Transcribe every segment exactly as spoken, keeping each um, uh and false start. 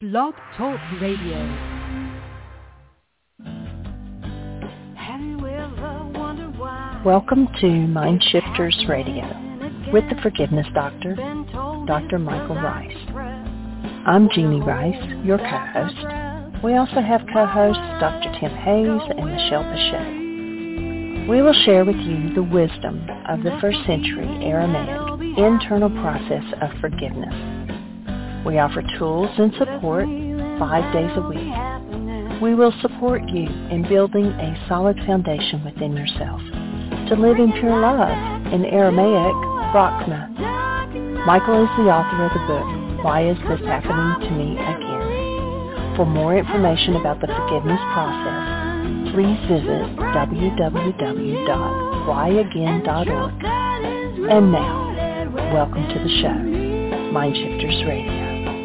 Blog Talk Radio. Welcome to Mind Shifters Radio with the Forgiveness Doctor, Doctor Michael Rice. I'm Jeannie Rice, your co-host. We also have co-hosts Doctor Tim Hayes and Michelle Bechet. We will share with you the wisdom of the first century Aramaic internal process of forgiveness. We offer tools and support five days a week. We will support you in building a solid foundation within yourself to live in pure love, in Aramaic, Rachna. Michael is the author of the book, Why Is This Happening to Me Again? For more information about the forgiveness process, please visit w w w dot why again dot org. And now, welcome to the show, Mind Shifters Radio.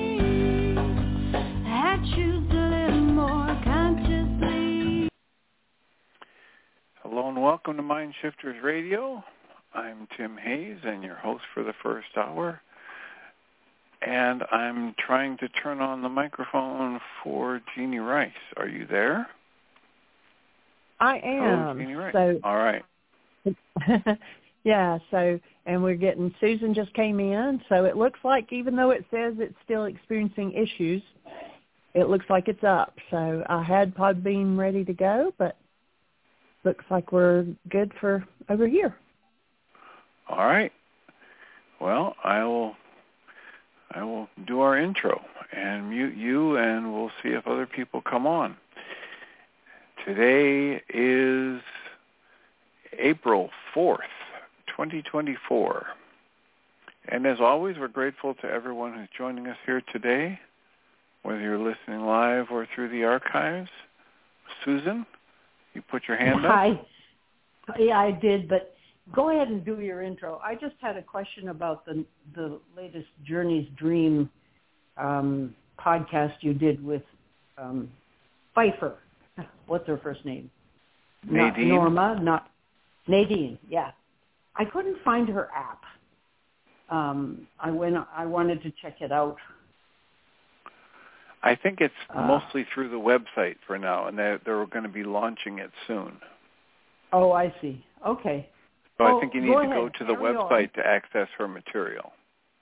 Hello and welcome to Mind Shifters Radio. I'm Tim Hayes and your host for the first hour. And I'm trying to turn on the microphone for Jeannie Rice. Are you there? I am. Hello, Jeannie Rice. So, all right. yeah, so, and we're getting, Susan just came in, so it looks like even though it says it's still experiencing issues, it looks like it's up. So I had Podbean ready to go, but looks like we're good for over here. All right. Well, I will I will do our intro and mute you, and we'll see if other people come on. Today is April fourth, twenty twenty-four. And as always, we're grateful to everyone who's joining us here today, whether you're listening live or through the archives. Susan, you put your hand up? Hi. Yeah, I did, but go ahead and do your intro. I just had a question about the the latest Journey's Dream um, podcast you did with um, Pfeiffer. What's her first name? Nadine. Not Norma, not Nadine. Yeah, I couldn't find her app. Um, I went. I wanted to check it out. I think it's Uh, mostly through the website for now, and they're, they're going to be launching it soon. Oh, I see. Okay. So Oh, I think you need go to go ahead. to the Carry website on. to access her material.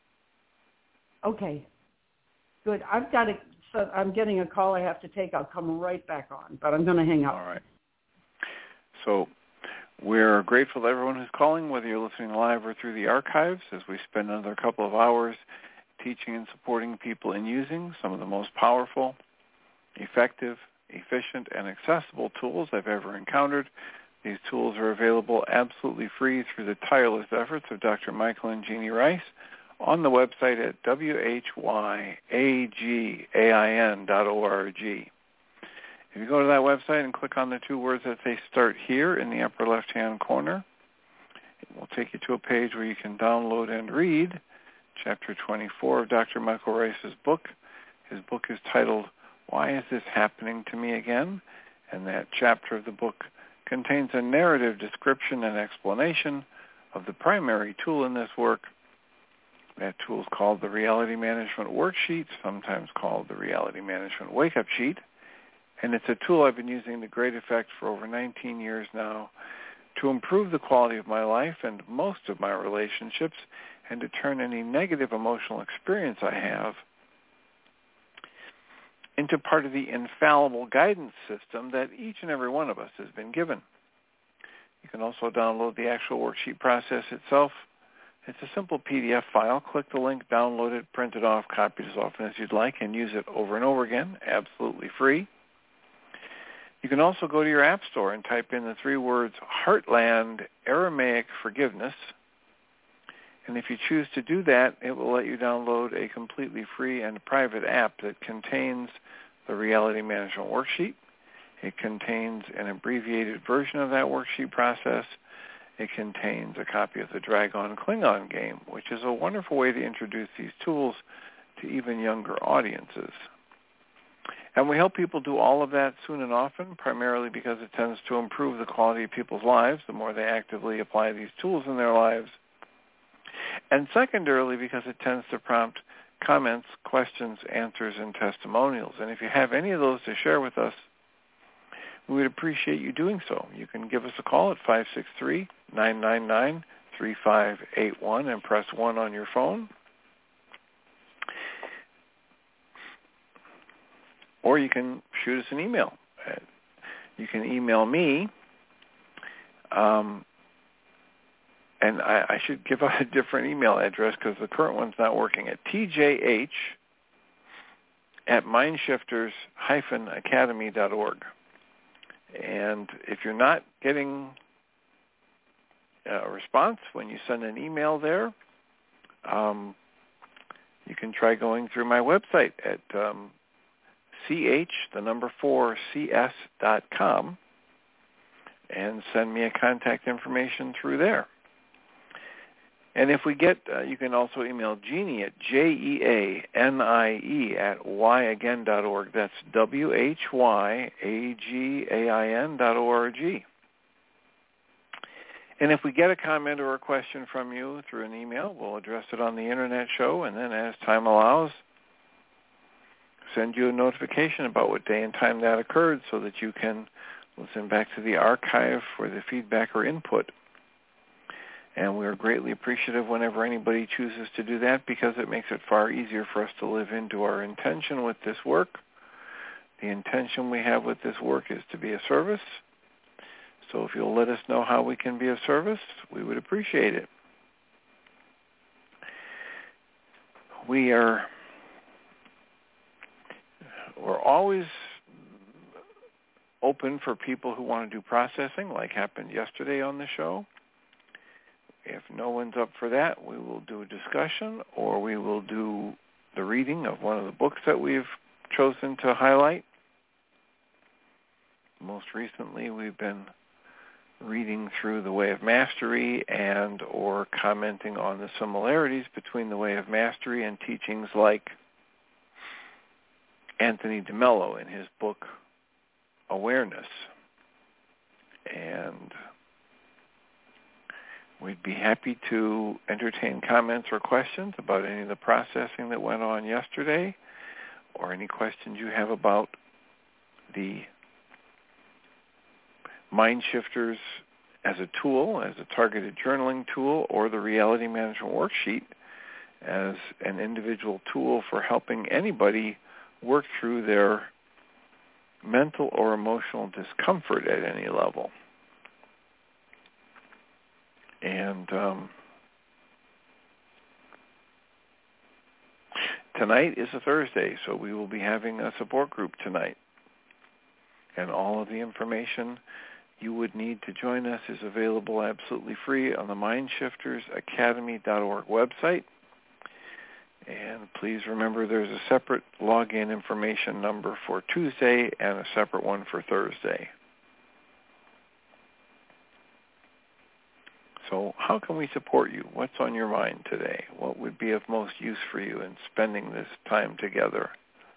Okay. Good. I've got to. So I'm getting a call I have to take. I'll come right back on, but I'm going to hang up. All right. So we're grateful to everyone who's calling, whether you're listening live or through the archives, as we spend another couple of hours teaching and supporting people in using some of the most powerful, effective, efficient, and accessible tools I've ever encountered. These tools are available absolutely free through the tireless efforts of Doctor Michael and Jeannie Rice on the website at w h y a g a i n dot org. If you go to that website and click on the two words that say Start Here in the upper left-hand corner, it will take you to a page where you can download and read Chapter twenty-four of Doctor Michael Rice's book. His book is titled, Why Is This Happening to Me Again? And that chapter of the book contains a narrative description and explanation of the primary tool in this work. That tool is called the Reality Management Worksheet, sometimes called the Reality Management Wake-Up Sheet. And it's a tool I've been using to great effect for over nineteen years now to improve the quality of my life and most of my relationships, and to turn any negative emotional experience I have into part of the infallible guidance system that each and every one of us has been given. You can also download the actual worksheet process itself. It's a simple P D F file. Click the link, download it, print it off, copy it as often as you'd like, and use it over and over again, absolutely free. You can also go to your app store and type in the three words Heartland Aramaic Forgiveness. And if you choose to do that, it will let you download a completely free and private app that contains the Reality Management Worksheet. It contains an abbreviated version of that worksheet process. It contains a copy of the Dragon Klingon game, which is a wonderful way to introduce these tools to even younger audiences. And we help people do all of that soon and often, primarily because it tends to improve the quality of people's lives the more they actively apply these tools in their lives. And secondarily, because it tends to prompt comments, questions, answers, and testimonials. And if you have any of those to share with us, we would appreciate you doing so. You can give us a call at five six three, nine nine nine, three five eight one and press one on your phone. Or you can shoot us an email. You can email me, um, and I, I should give out a different email address because the current one's not working, at T J H at mindshifters dash academy dot org. And if you're not getting a response when you send an email there, um, you can try going through my website at um, ch, the number four, cs dot com, and send me a contact information through there. And if we get, uh, you can also email Jeanie at J E A N I E at why again dot org. That's W H Y A G A I N dot O R G. And if we get a comment or a question from you through an email, we'll address it on the Internet show, and then as time allows, send you a notification about what day and time that occurred so that you can listen back to the archive for the feedback or input. And we are greatly appreciative whenever anybody chooses to do that because it makes it far easier for us to live into our intention with this work. The intention we have with this work is to be a service. So if you'll let us know how we can be of service, we would appreciate it. We are we're always open for people who want to do processing, like happened yesterday on the show. If no one's up for that, we will do a discussion, or we will do the reading of one of the books that we've chosen to highlight. Most recently, we've been reading through The Way of Mastery and or commenting on the similarities between The Way of Mastery and teachings like Anthony DeMello in his book, Awareness. And we'd be happy to entertain comments or questions about any of the processing that went on yesterday, or any questions you have about the Mind Shifters as a tool, as a targeted journaling tool, or the Reality Management Worksheet as an individual tool for helping anybody work through their mental or emotional discomfort at any level. And um, tonight is a Thursday, so we will be having a support group tonight. And all of the information you would need to join us is available absolutely free on the mindshifters academy dot org website. And please remember there's a separate login information number for Tuesday and a separate one for Thursday. So how can we support you? What's on your mind today? What would be of most use for you in spending this time together?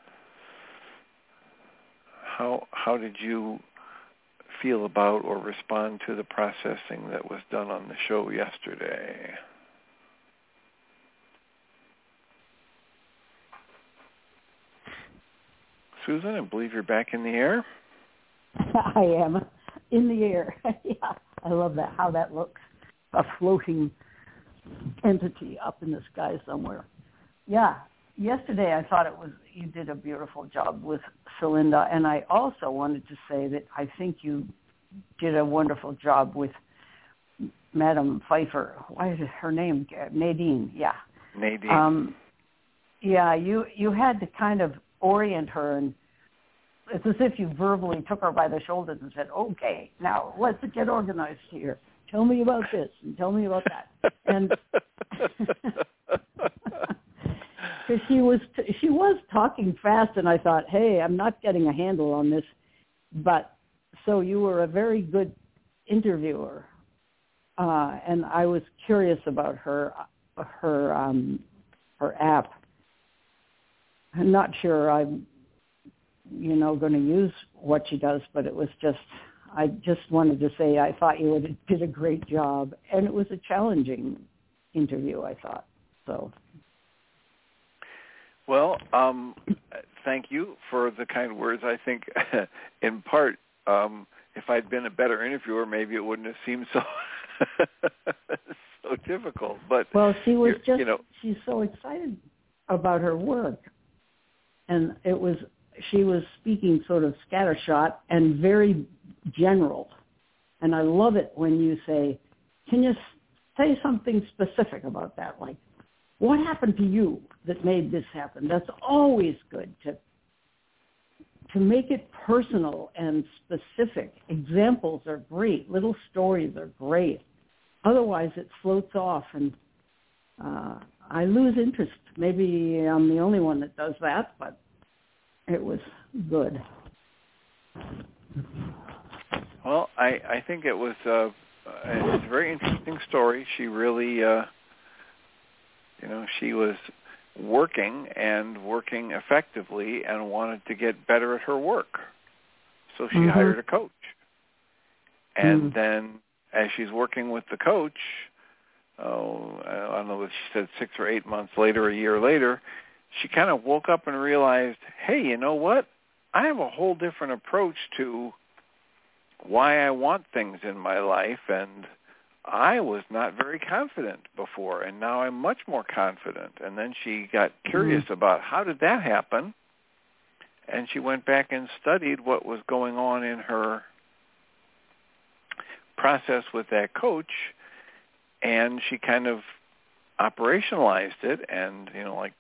How how did you feel about or respond to the processing that was done on the show yesterday? Susan, I believe you're back in the air. I am in the air. Yeah, I love that, how that looks. A floating entity up in the sky somewhere. Yeah, yesterday I thought it was, you did a beautiful job with Celinda, and I also wanted to say that I think you did a wonderful job with Madam Pfeiffer. Why is it her name? Nadine, yeah. Nadine. Um, yeah, you, you had to kind of orient her, and it's as if you verbally took her by the shoulders and said, okay, now let's get organized here. Tell me about this and tell me about that. And because she was t- she was talking fast, and I thought, hey, I'm not getting a handle on this. But so you were a very good interviewer, uh, and I was curious about her her um, her app. I'm not sure I'm you know going to use what she does, but it was just. I just wanted to say I thought you did a great job, and it was a challenging interview, I thought. So, Well, um, thank you for the kind words. I think, in part, um, if I'd been a better interviewer, maybe it wouldn't have seemed so so difficult. But well, she was just you know, she's so excited about her work, and it was she was speaking sort of scattershot and very general. And I love it when you say, "Can you say something specific about that?" Like, what happened to you that made this happen? That's always good to to make it personal and specific. Examples are great. Little stories are great. Otherwise, it floats off, and uh, I lose interest. Maybe I'm the only one that does that, but it was good. Well, I, I think it was uh, it's a very interesting story. She really, uh, you know, she was working and working effectively and wanted to get better at her work. So she mm-hmm. hired a coach. And mm. then as she's working with the coach, oh, I don't know if she said six or eight months later, a year later, she kind of woke up and realized, hey, you know what? I have a whole different approach to why I want things in my life, and I was not very confident before, and now I'm much more confident. And then she got curious mm-hmm. about how did that happen, and she went back and studied what was going on in her process with that coach, and she kind of operationalized it and, you know, like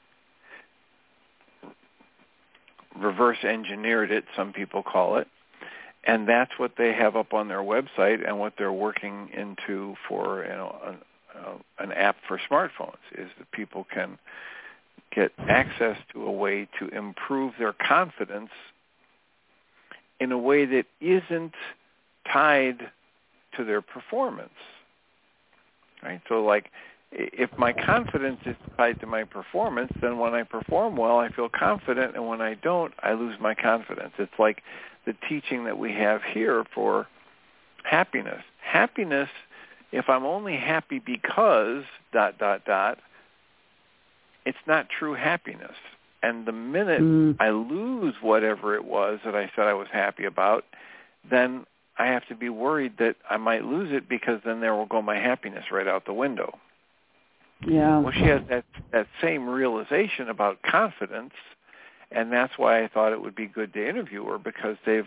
reverse engineered it, some people call it. And that's what they have up on their website and what they're working into for, you know, an, uh, an app for smartphones, is that people can get access to a way to improve their confidence in a way that isn't tied to their performance. Right? So, like, if my confidence is tied to my performance, then when I perform well, I feel confident, and when I don't, I lose my confidence. It's like the teaching that we have here for happiness. Happiness, if I'm only happy because dot, dot, dot, it's not true happiness. And the minute mm. I lose whatever it was that I said I was happy about, then I have to be worried that I might lose it, because then there will go my happiness right out the window. Yeah. Well, she has that, that same realization about confidence, and that's why I thought it would be good to interview her, because they've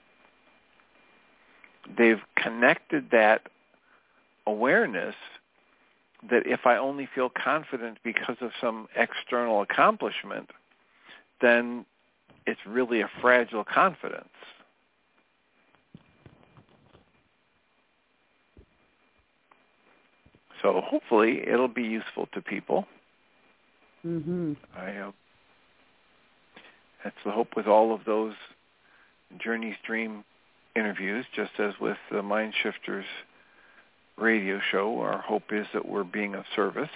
they've connected that awareness that if I only feel confident because of some external accomplishment, then it's really a fragile confidence. So hopefully it'll be useful to people. Mm-hmm. I hope. That's the hope with all of those Journey Stream interviews, just as with the Mind Shifters radio show. Our hope is that we're being of service.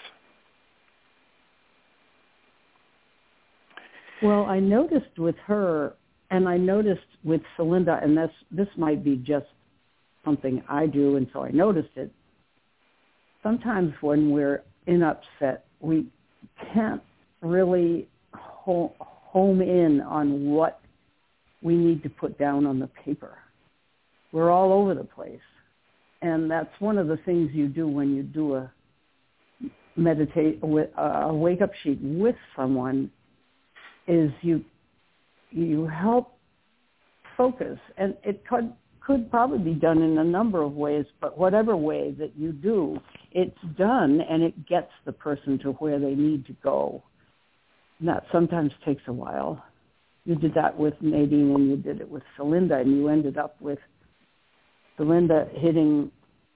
Well, I noticed with her, and I noticed with Celinda, and this, this might be just something I do, and so I noticed it. Sometimes when we're in upset, we can't really ho- home in on what we need to put down on the paper. We're all over the place. And that's one of the things you do when you do a meditate a wake-up sheet with someone, is you you help focus. And it could could probably be done in a number of ways, but whatever way that you do, it's done, and it gets the person to where they need to go. And that sometimes takes a while. You did that with Nadine, and you did it with Celinda, and you ended up with Celinda hitting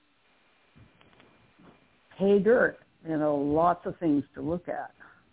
pay dirt, you know, lots of things to look at.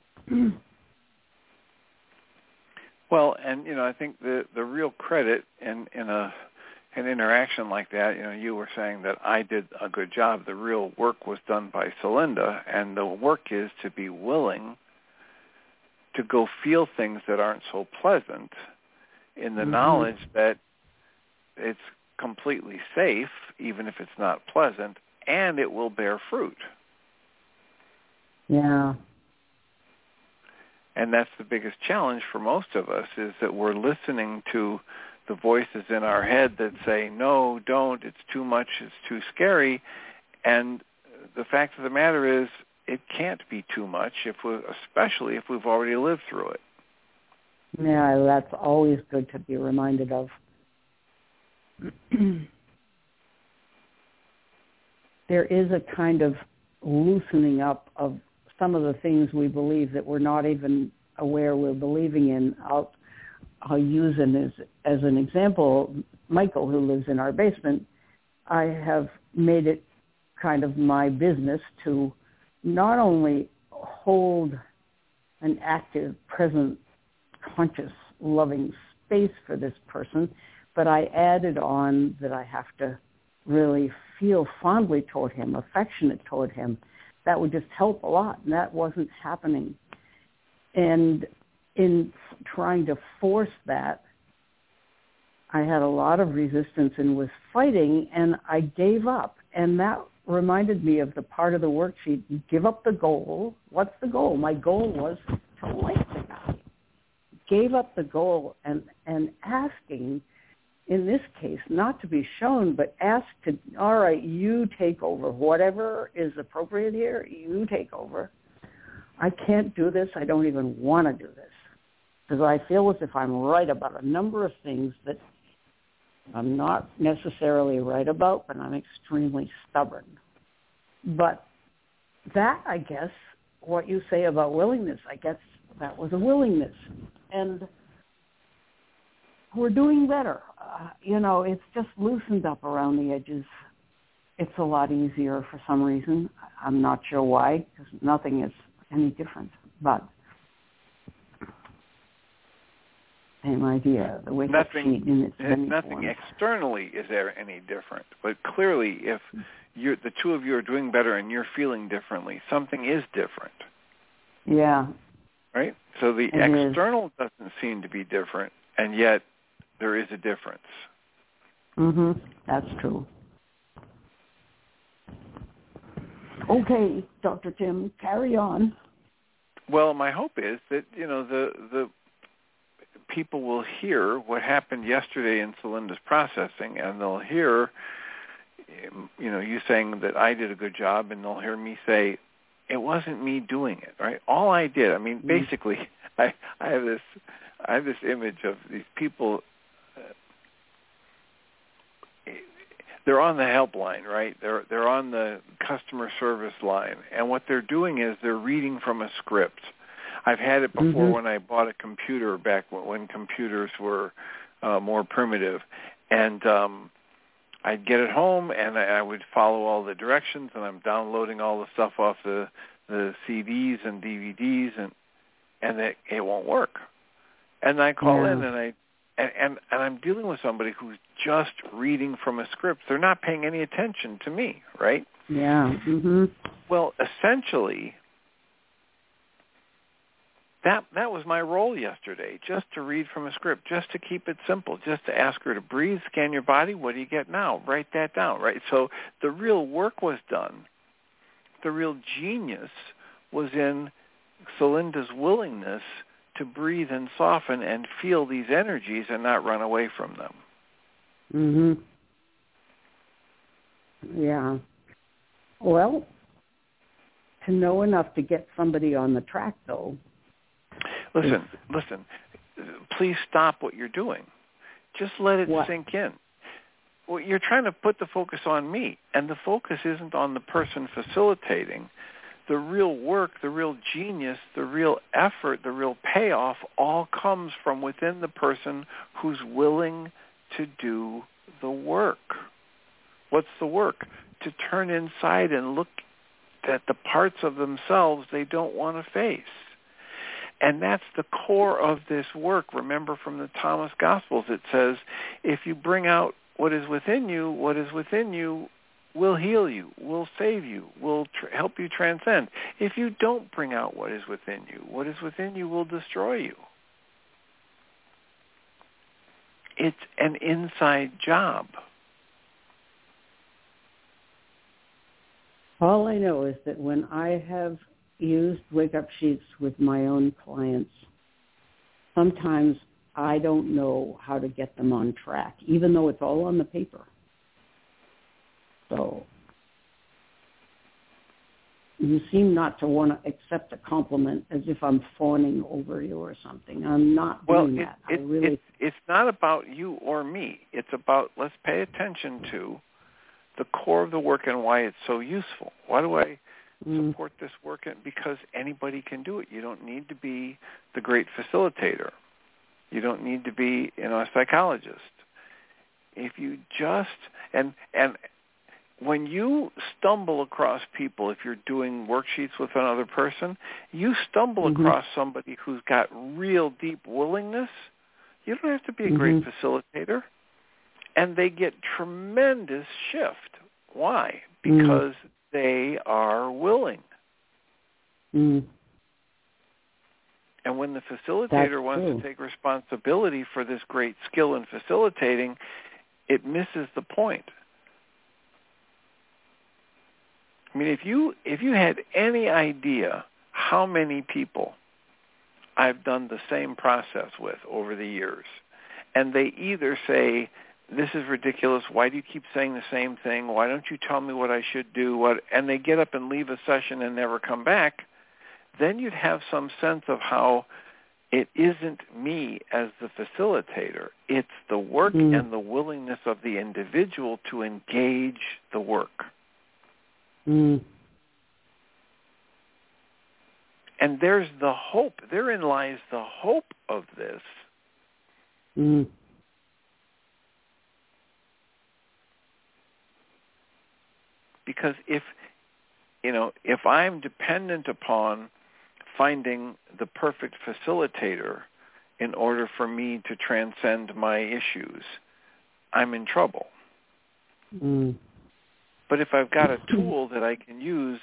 Well, and, you know, I think the, the real credit in, in a an interaction like that, you know, you were saying that I did a good job. The real work was done by Celinda, and the work is to be willing to go feel things that aren't so pleasant, in the mm-hmm. knowledge that it's completely safe, even if it's not pleasant, and it will bear fruit. Yeah. And that's the biggest challenge for most of us, is that we're listening to the voices in our head that say, no, don't, it's too much, it's too scary. And the fact of the matter is, it can't be too much, if we, especially if we've already lived through it. Yeah, that's always good to be reminded of. There is a kind of loosening up of some of the things we believe that we're not even aware we're believing in. I'll, I'll use him as, as an example. Michael, who lives in our basement, I have made it kind of my business to not only hold an active, present, conscious, loving space for this person, but I added on that I have to really feel fondly toward him, affectionate toward him. That would just help a lot, and that wasn't happening. And in trying to force that, I had a lot of resistance and was fighting, and I gave up. And that reminded me of the part of the worksheet, give up the goal. What's the goal? My goal was to like the guy. Gave up the goal and, and asking, in this case, not to be shown, but ask to, all right, you take over. Whatever is appropriate here, you take over. I can't do this. I don't even want to do this. Because I feel as if I'm right about a number of things that I'm not necessarily right about, but I'm extremely stubborn. But that, I guess, what you say about willingness, I guess that was a willingness. And we're doing better. Uh, you know, it's just loosened up around the edges. It's a lot easier for some reason. I'm not sure why, because nothing is any different. But same idea. The wake up sheet in its many nothing forms. Externally is there any different, but clearly, if you're, the two of you are doing better and you're feeling differently, something is different. Yeah. Right. So the it external is. doesn't seem to be different, and yet there is a difference. Mhm. That's true. Okay, Doctor Tim, carry on. Well, my hope is that, you know, the the people will hear what happened yesterday in Celinda's processing, and they'll hear, you know, you saying that I did a good job, and they'll hear me say, it wasn't me doing it, right? All I did, I mean, basically, I, I have this, I have this image of these people. Uh, they're on the helpline, right? They're they're on the customer service line, and what they're doing is they're reading from a script. I've had it before mm-hmm. when I bought a computer back when, when computers were uh, more primitive, and um, I'd get it home and I, I would follow all the directions, and I'm downloading all the stuff off the the C Ds and D V Ds, and and it, it won't work. And I call yeah. in and I and, and and I'm dealing with somebody who's just reading from a script. They're not paying any attention to me, right? Yeah. Mm-hmm. Well, essentially, that that was my role yesterday, just to read from a script, just to keep it simple, just to ask her to breathe, scan your body, what do you get now? Write that down, right? So the real work was done. The real genius was in Celinda's willingness to breathe and soften and feel these energies and not run away from them. Mhm. Yeah. Well, to know enough to get somebody on the track, though. Listen, is... listen. Please stop what you're doing. Just let it what? sink in. Well, you're trying to put the focus on me, and the focus isn't on the person facilitating. The real work, the real genius, the real effort, the real payoff all comes from within the person who's willing to do the work. What's the work? To turn inside and look at the parts of themselves they don't want to face. And that's the core of this work. Remember from the Thomas Gospels, it says, if you bring out what is within you, what is within you will heal you, will save you, will tr- help you transcend. If you don't bring out what is within you, what is within you will destroy you. It's an inside job. All I know is that when I have used wake-up sheets with my own clients, sometimes I don't know how to get them on track, even though it's all on the paper. So you seem not to want to accept a compliment as if I'm fawning over you or something. I'm not well, doing it, that. It, I really... it's, it's not about you or me. It's about, let's pay attention to the core of the work and why it's so useful. Why do I mm. support this work? Because anybody can do it. You don't need to be the great facilitator. You don't need to be, you know, a psychologist. If you just, and and when you stumble across people, if you're doing worksheets with another person, you stumble mm-hmm. across somebody who's got real deep willingness, you don't have to be a mm-hmm. great facilitator. And they get tremendous shift. Why? Because mm. they are willing. Mm. And when the facilitator That's wants true. to take responsibility for this great skill in facilitating, it misses the point. I mean, if you if you had any idea how many people I've done the same process with over the years, and they either say, this is ridiculous, why do you keep saying the same thing, why don't you tell me what I should do, what, and they get up and leave a session and never come back, then you'd have some sense of how it isn't me as the facilitator. It's the work mm. and the willingness of the individual to engage the work. Mm. And there's the hope. Therein lies the hope of this. Mm. Because if, you know, if I'm dependent upon finding the perfect facilitator in order for me to transcend my issues, I'm in trouble. Mm. But if I've got a tool that I can use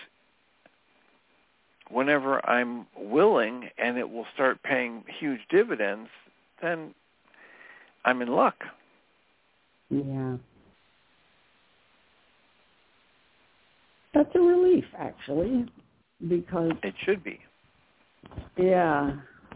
whenever I'm willing and it will start paying huge dividends, then I'm in luck. Yeah. That's a relief, actually, because... It should be. Yeah.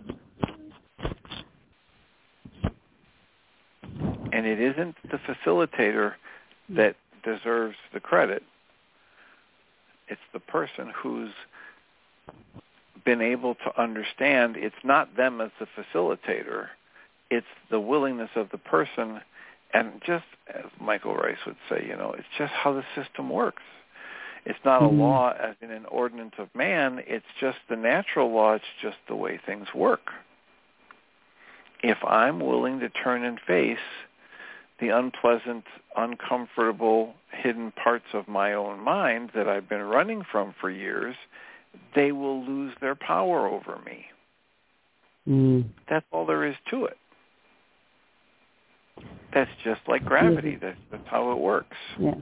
And it isn't the facilitator that deserves the credit. It's the person who's been able to understand it's not them as the facilitator. It's the willingness of the person. And just as Michael Rice would say, you know, it's just how the system works. It's not a mm-hmm. law as in an ordinance of man. It's just the natural law. It's just the way things work. If I'm willing to turn and face the unpleasant, uncomfortable, hidden parts of my own mind that I've been running from for years, they will lose their power over me. Mm. That's all there is to it. That's just like gravity. That's, that's how it works. Yeah.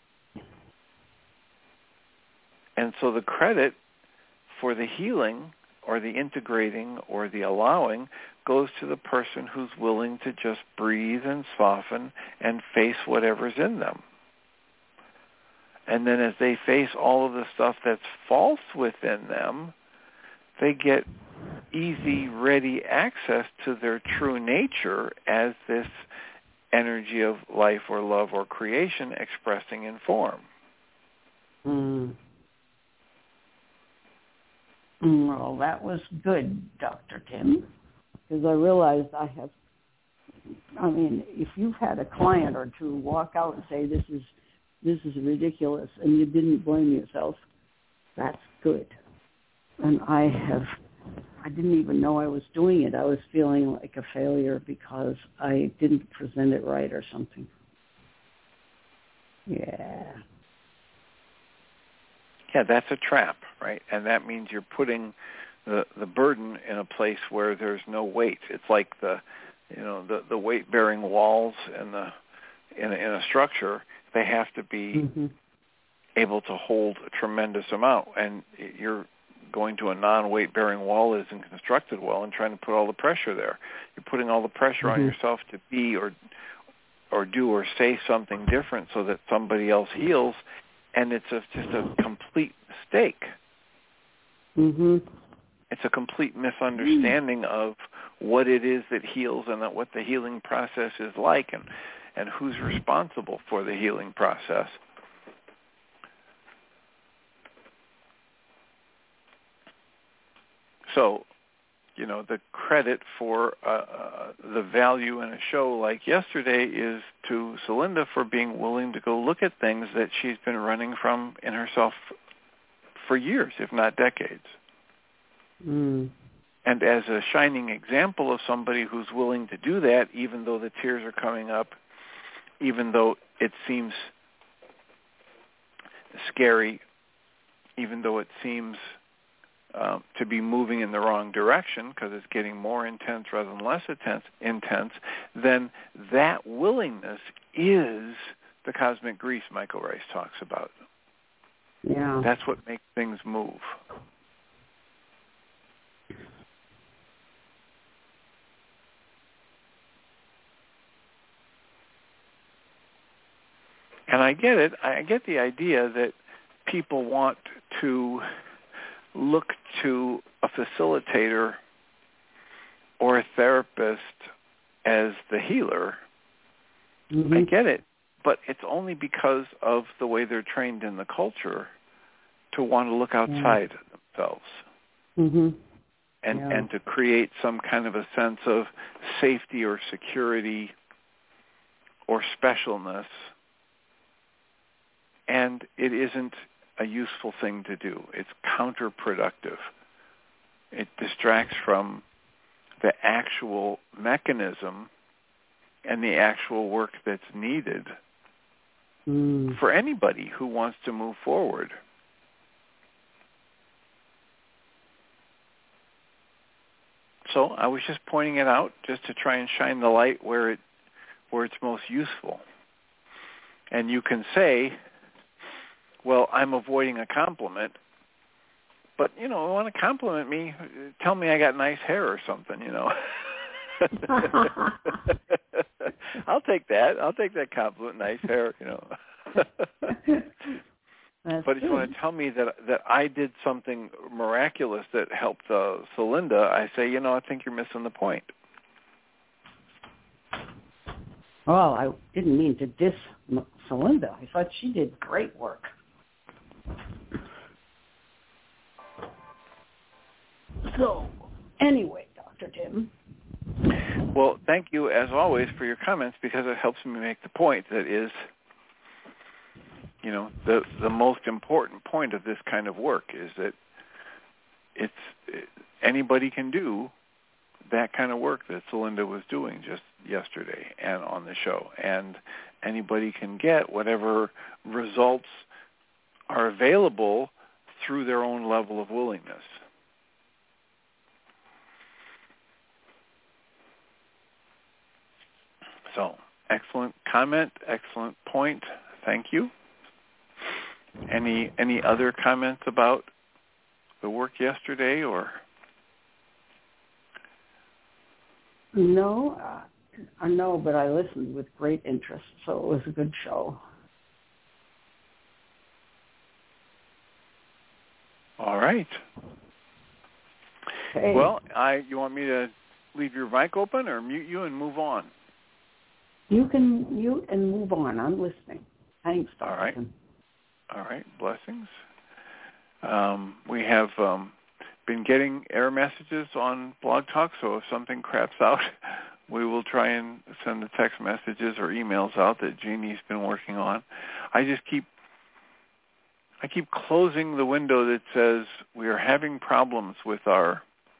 And so the credit for the healing or the integrating or the allowing goes to the person who's willing to just breathe and soften and face whatever's in them. And then as they face all of the stuff that's false within them, they get easy, ready access to their true nature as this energy of life or love or creation expressing in form. Mm. Well, that was good, Doctor Tim, because I realized I have, I mean, if you've had a client or two walk out and say, this is this is ridiculous, and you didn't blame yourself, that's good. And I have, I didn't even know I was doing it. I was feeling like a failure because I didn't present it right or something. Yeah. Yeah, that's a trap, right? And that means you're putting the the burden in a place where there's no weight. It's like the, you know, the, the weight-bearing walls in the in a, in a structure. They have to be mm-hmm. able to hold a tremendous amount. And you're going to a non-weight-bearing wall that isn't constructed well and trying to put all the pressure there. You're putting all the pressure mm-hmm. on yourself to be or or do or say something different so that somebody else heals. And it's a, just a complete mistake. Mhm. It's a complete misunderstanding mm. of what it is that heals and what the healing process is like, and, and who's responsible for the healing process. So, you know, the credit for uh, uh, the value in a show like yesterday is to Celinda for being willing to go look at things that she's been running from in herself for years, if not decades. Mm. And as a shining example of somebody who's willing to do that, even though the tears are coming up, even though it seems scary, even though it seems uh, to be moving in the wrong direction because it's getting more intense rather than less intense, intense, then that willingness is the cosmic grease Michael Rice talks about. Yeah. That's what makes things move. And I get it. I get the idea that people want to look to a facilitator or a therapist as the healer. Mm-hmm. I get it. But it's only because of the way they're trained in the culture to want to look outside yeah. themselves. Mm-hmm. And, yeah. and to create some kind of a sense of safety or security or specialness. And it isn't a useful thing to do. It's counterproductive. It distracts from the actual mechanism and the actual work that's needed mm. for anybody who wants to move forward. So I was just pointing it out just to try and shine the light where it where it's most useful. And you can say, well, I'm avoiding a compliment, but, you know, want to compliment me, tell me I got nice hair or something, you know. I'll take that. I'll take that compliment, nice hair, you know. But if you want to tell me that that I did something miraculous that helped uh, Celinda, I say, you know, I think you're missing the point. Well, I didn't mean to diss Celinda. I thought she did great work. So, anyway, Doctor Tim. Well, thank you, as always, for your comments, because it helps me make the point that is, you know, the the most important point of this kind of work is that it's it, anybody can do that kind of work that Celinda was doing just yesterday and on the show, and anybody can get whatever results are available through their own level of willingness. So, excellent comment, excellent point. Thank you. Any any other comments about the work yesterday, or? No, uh, I know, but I listened with great interest, so it was a good show. All right. Okay. Well, I you want me to leave your mic open or mute you and move on? You can mute and move on. I'm listening. Thanks, Doctor All right. Tim. All right. Blessings. Um, we have um, been getting error messages on Blog Talk, so if something craps out, we will try and send the text messages or emails out that Jeannie's been working on. I just keep I keep closing the window that says we are having problems with our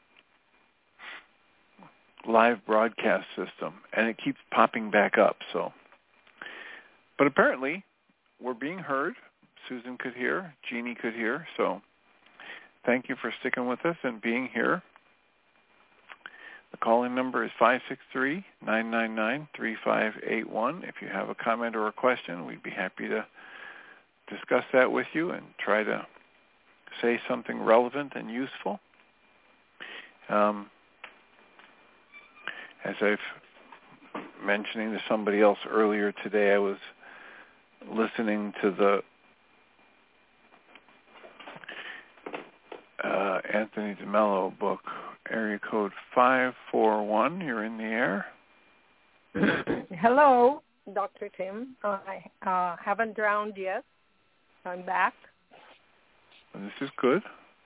live broadcast system, and it keeps popping back up. So, but apparently we're being heard. Susan could hear, Jeannie could hear. So thank you for sticking with us and being here. The call-in number is five six three, nine nine nine, three five eight one. If you have a comment or a question, we'd be happy to discuss that with you and try to say something relevant and useful. Um, as I've mentioning to somebody else earlier today, I was listening to the uh, Anthony DeMello book. Area code five four one. You're in the air. Hello, Doctor Tim. I uh, haven't drowned yet. I'm back. This is good.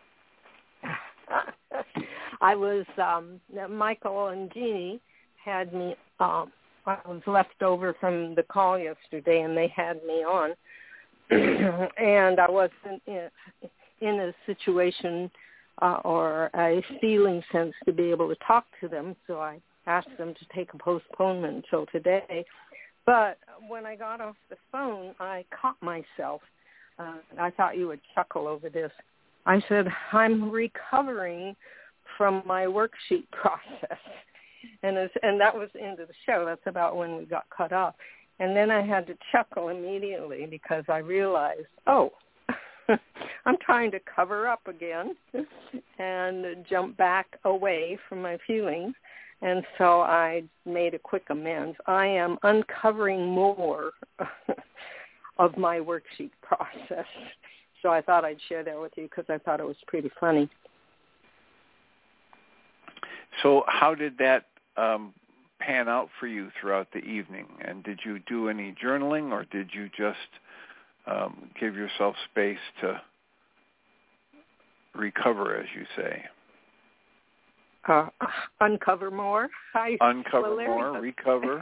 I was, um, Michael and Jeannie had me, um, I was left over from the call yesterday, and they had me on. And I wasn't in, in a situation uh, or a feeling sense to be able to talk to them, so I asked them to take a postponement until today. But when I got off the phone, I caught myself. Uh, I thought you would chuckle over this. I said, I'm recovering from my worksheet process. And it's, and that was the end of the show. That's about when we got cut off. And then I had to chuckle immediately because I realized, oh, I'm trying to cover up again and jump back away from my feelings. And so I made a quick amends. I am uncovering more of my worksheet process. So I thought I'd share that with you because I thought it was pretty funny. So how did that um, pan out for you throughout the evening? And did you do any journaling, or did you just um, give yourself space to recover, as you say? Uh, uncover more. I, uncover well, more, recover.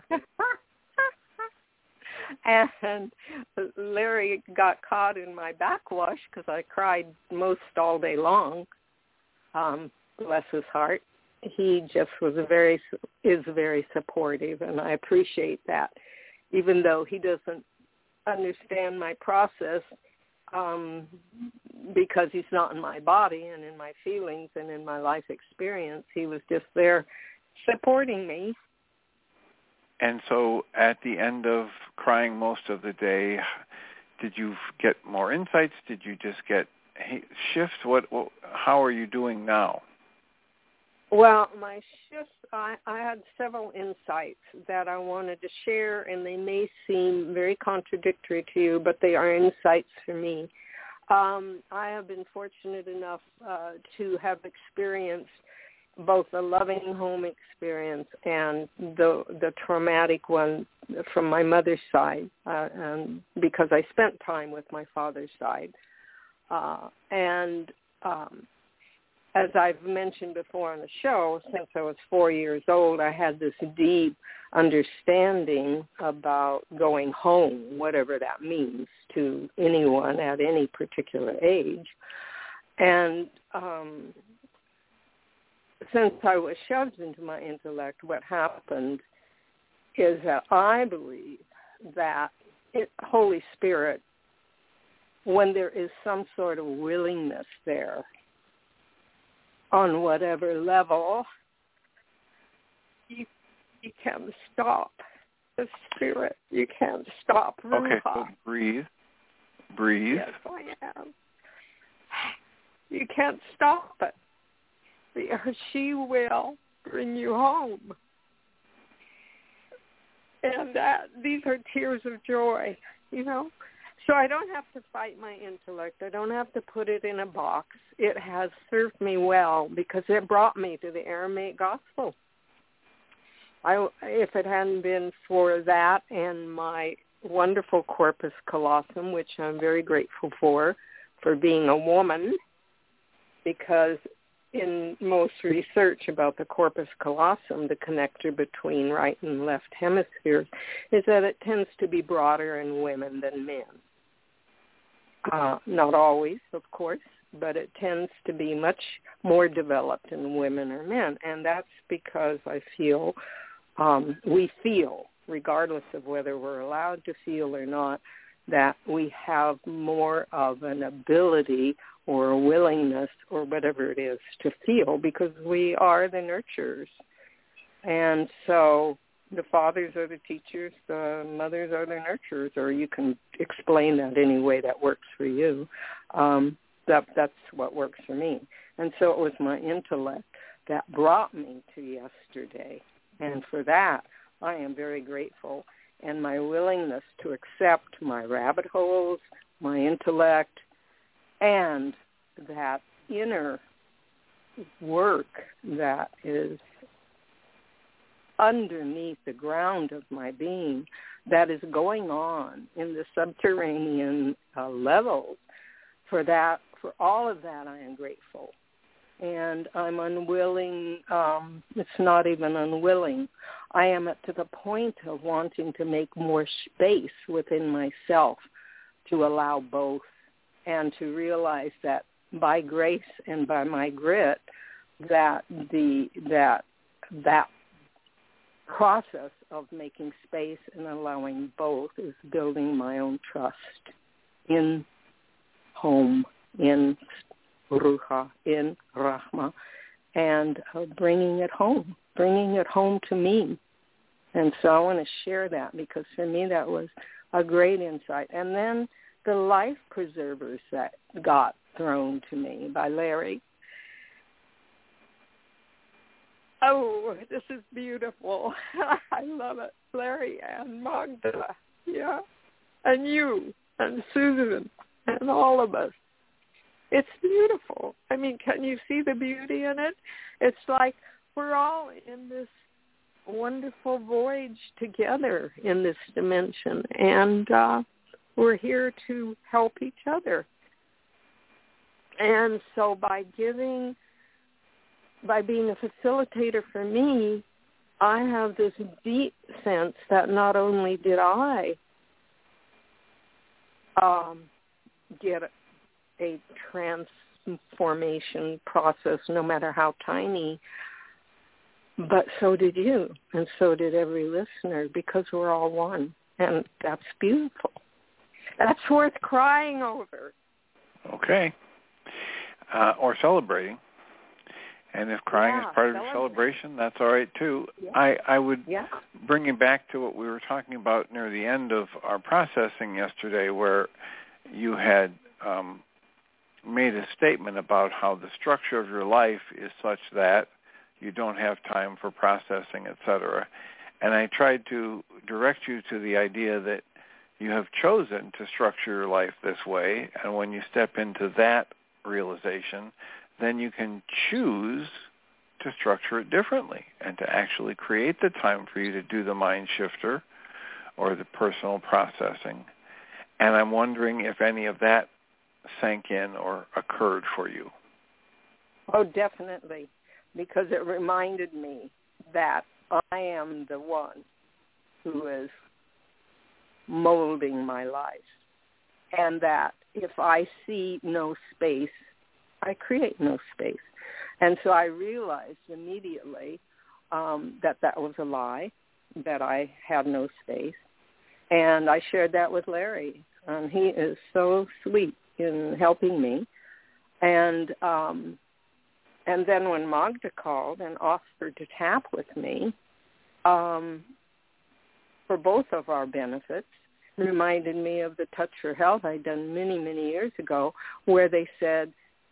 And Larry got caught in my backwash because I cried most all day long. Um, bless his heart. He just was a very is very supportive, and I appreciate that. Even though he doesn't understand my process, um, because he's not in my body and in my feelings and in my life experience, he was just there supporting me. And so at the end of crying most of the day, did you get more insights? Did you just get shifts? What, what how are you doing now? Well, my shifts, I, I had several insights that I wanted to share, and they may seem very contradictory to you, but they are insights for me. Um, I have been fortunate enough uh, to have experienced both the loving home experience and the the traumatic one from my mother's side, uh, and because I spent time with my father's side. Uh, and um, as I've mentioned before on the show, since I was four years old, I had this deep understanding about going home, whatever that means to anyone at any particular age. And um since I was shoved into my intellect, what happened is that I believe that it, Holy Spirit, when there is some sort of willingness there on whatever level, you, you can't stop the Spirit. You can't stop Ruha. Okay, so breathe. Breathe. Yes, I am. You can't stop it. She will bring you home. And that, these are tears of joy, you know. So I don't have to fight my intellect. I don't have to put it in a box. It has served me well because it brought me to the Aramaic gospel. I, if it hadn't been for that and my wonderful corpus callosum, which I'm very grateful for, for being a woman, because in most research about the corpus callosum, the connector between right and left hemispheres, is that it tends to be broader in women than men. Uh, not always, of course, but it tends to be much more developed in women or men. And that's because I feel, um, we feel, regardless of whether we're allowed to feel or not, that we have more of an ability or a willingness or whatever it is to feel because we are the nurturers. And so the fathers are the teachers, the mothers are the nurturers, or you can explain that any way that works for you. Um, that that's what works for me. And so it was my intellect that brought me to yesterday. And for that, I am very grateful. And my willingness to accept my rabbit holes, my intellect, and that inner work that is underneath the ground of my being that is going on in the subterranean uh, levels. For that, for all of that, I am grateful. And I'm unwilling, um, it's not even unwilling. I am at to the point of wanting to make more space within myself to allow both, and to realize that by grace and by my grit, that the that that process of making space and allowing both is building my own trust in home, in Ruha, in Rahma, and uh, bringing it home, bringing it home to me. And so I want to share that, because for me that was a great insight. And then the life preservers that got thrown to me by Larry. Oh, this is beautiful. I love it. Larry and Magda, yeah, and you and Susan and all of us. It's beautiful. I mean, can you see the beauty in it? It's like we're all in this wonderful voyage together in this dimension, and uh, we're here to help each other. And so by giving, by being a facilitator for me, I have this deep sense that not only did I um, get a transformation process, no matter how tiny, but so did you, and so did every listener, because we're all one, and that's beautiful. That's worth crying over. Okay. Uh, or celebrating. And if crying yeah, is part of celebrate. your celebration, that's all right, too. Yeah. I, I would yeah. bring you back to what we were talking about near the end of our processing yesterday, where you had um, made a statement about how the structure of your life is such that you don't have time for processing, et cetera. And I tried to direct you to the idea that you have chosen to structure your life this way, and when you step into that realization, then you can choose to structure it differently and to actually create the time for you to do the mind shifter or the personal processing. And I'm wondering if any of that sank in or occurred for you. Oh, definitely, because it reminded me that I am the one who is molding my life, and that if I see no space, I create no space. And so I realized immediately um, that that was a lie, that I had no space. And I shared that with Larry. Um, he is so sweet in helping me. And um, and then when Magda called and offered to tap with me um, for both of our benefits, reminded me of the Touch for Health I'd done many, many years ago, where they said,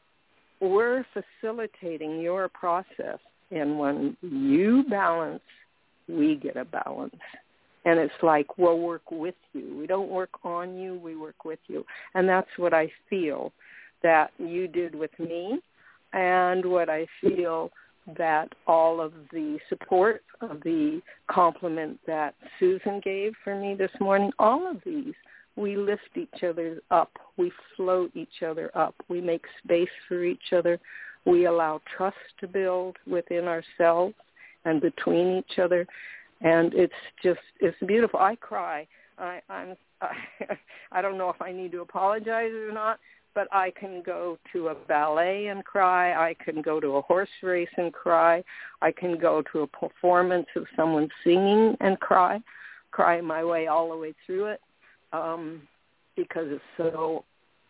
we're facilitating your process, and when you balance, we get a balance. And it's like, we'll work with you. We don't work on you, we work with you. And that's what I feel that you did with me, and what I feel that all of the support of the compliment that Susan gave for me this morning, all of these, we lift each other up. We float each other up. We make space for each other. We allow trust to build within ourselves and between each other. And it's just, it's beautiful. I cry. I, I'm, I, I don't know if I need to apologize or not, but I can go to a ballet and cry. I can go to a horse race and cry. I can go to a performance of someone singing and cry, cry my way all the way through it, um, because it's so,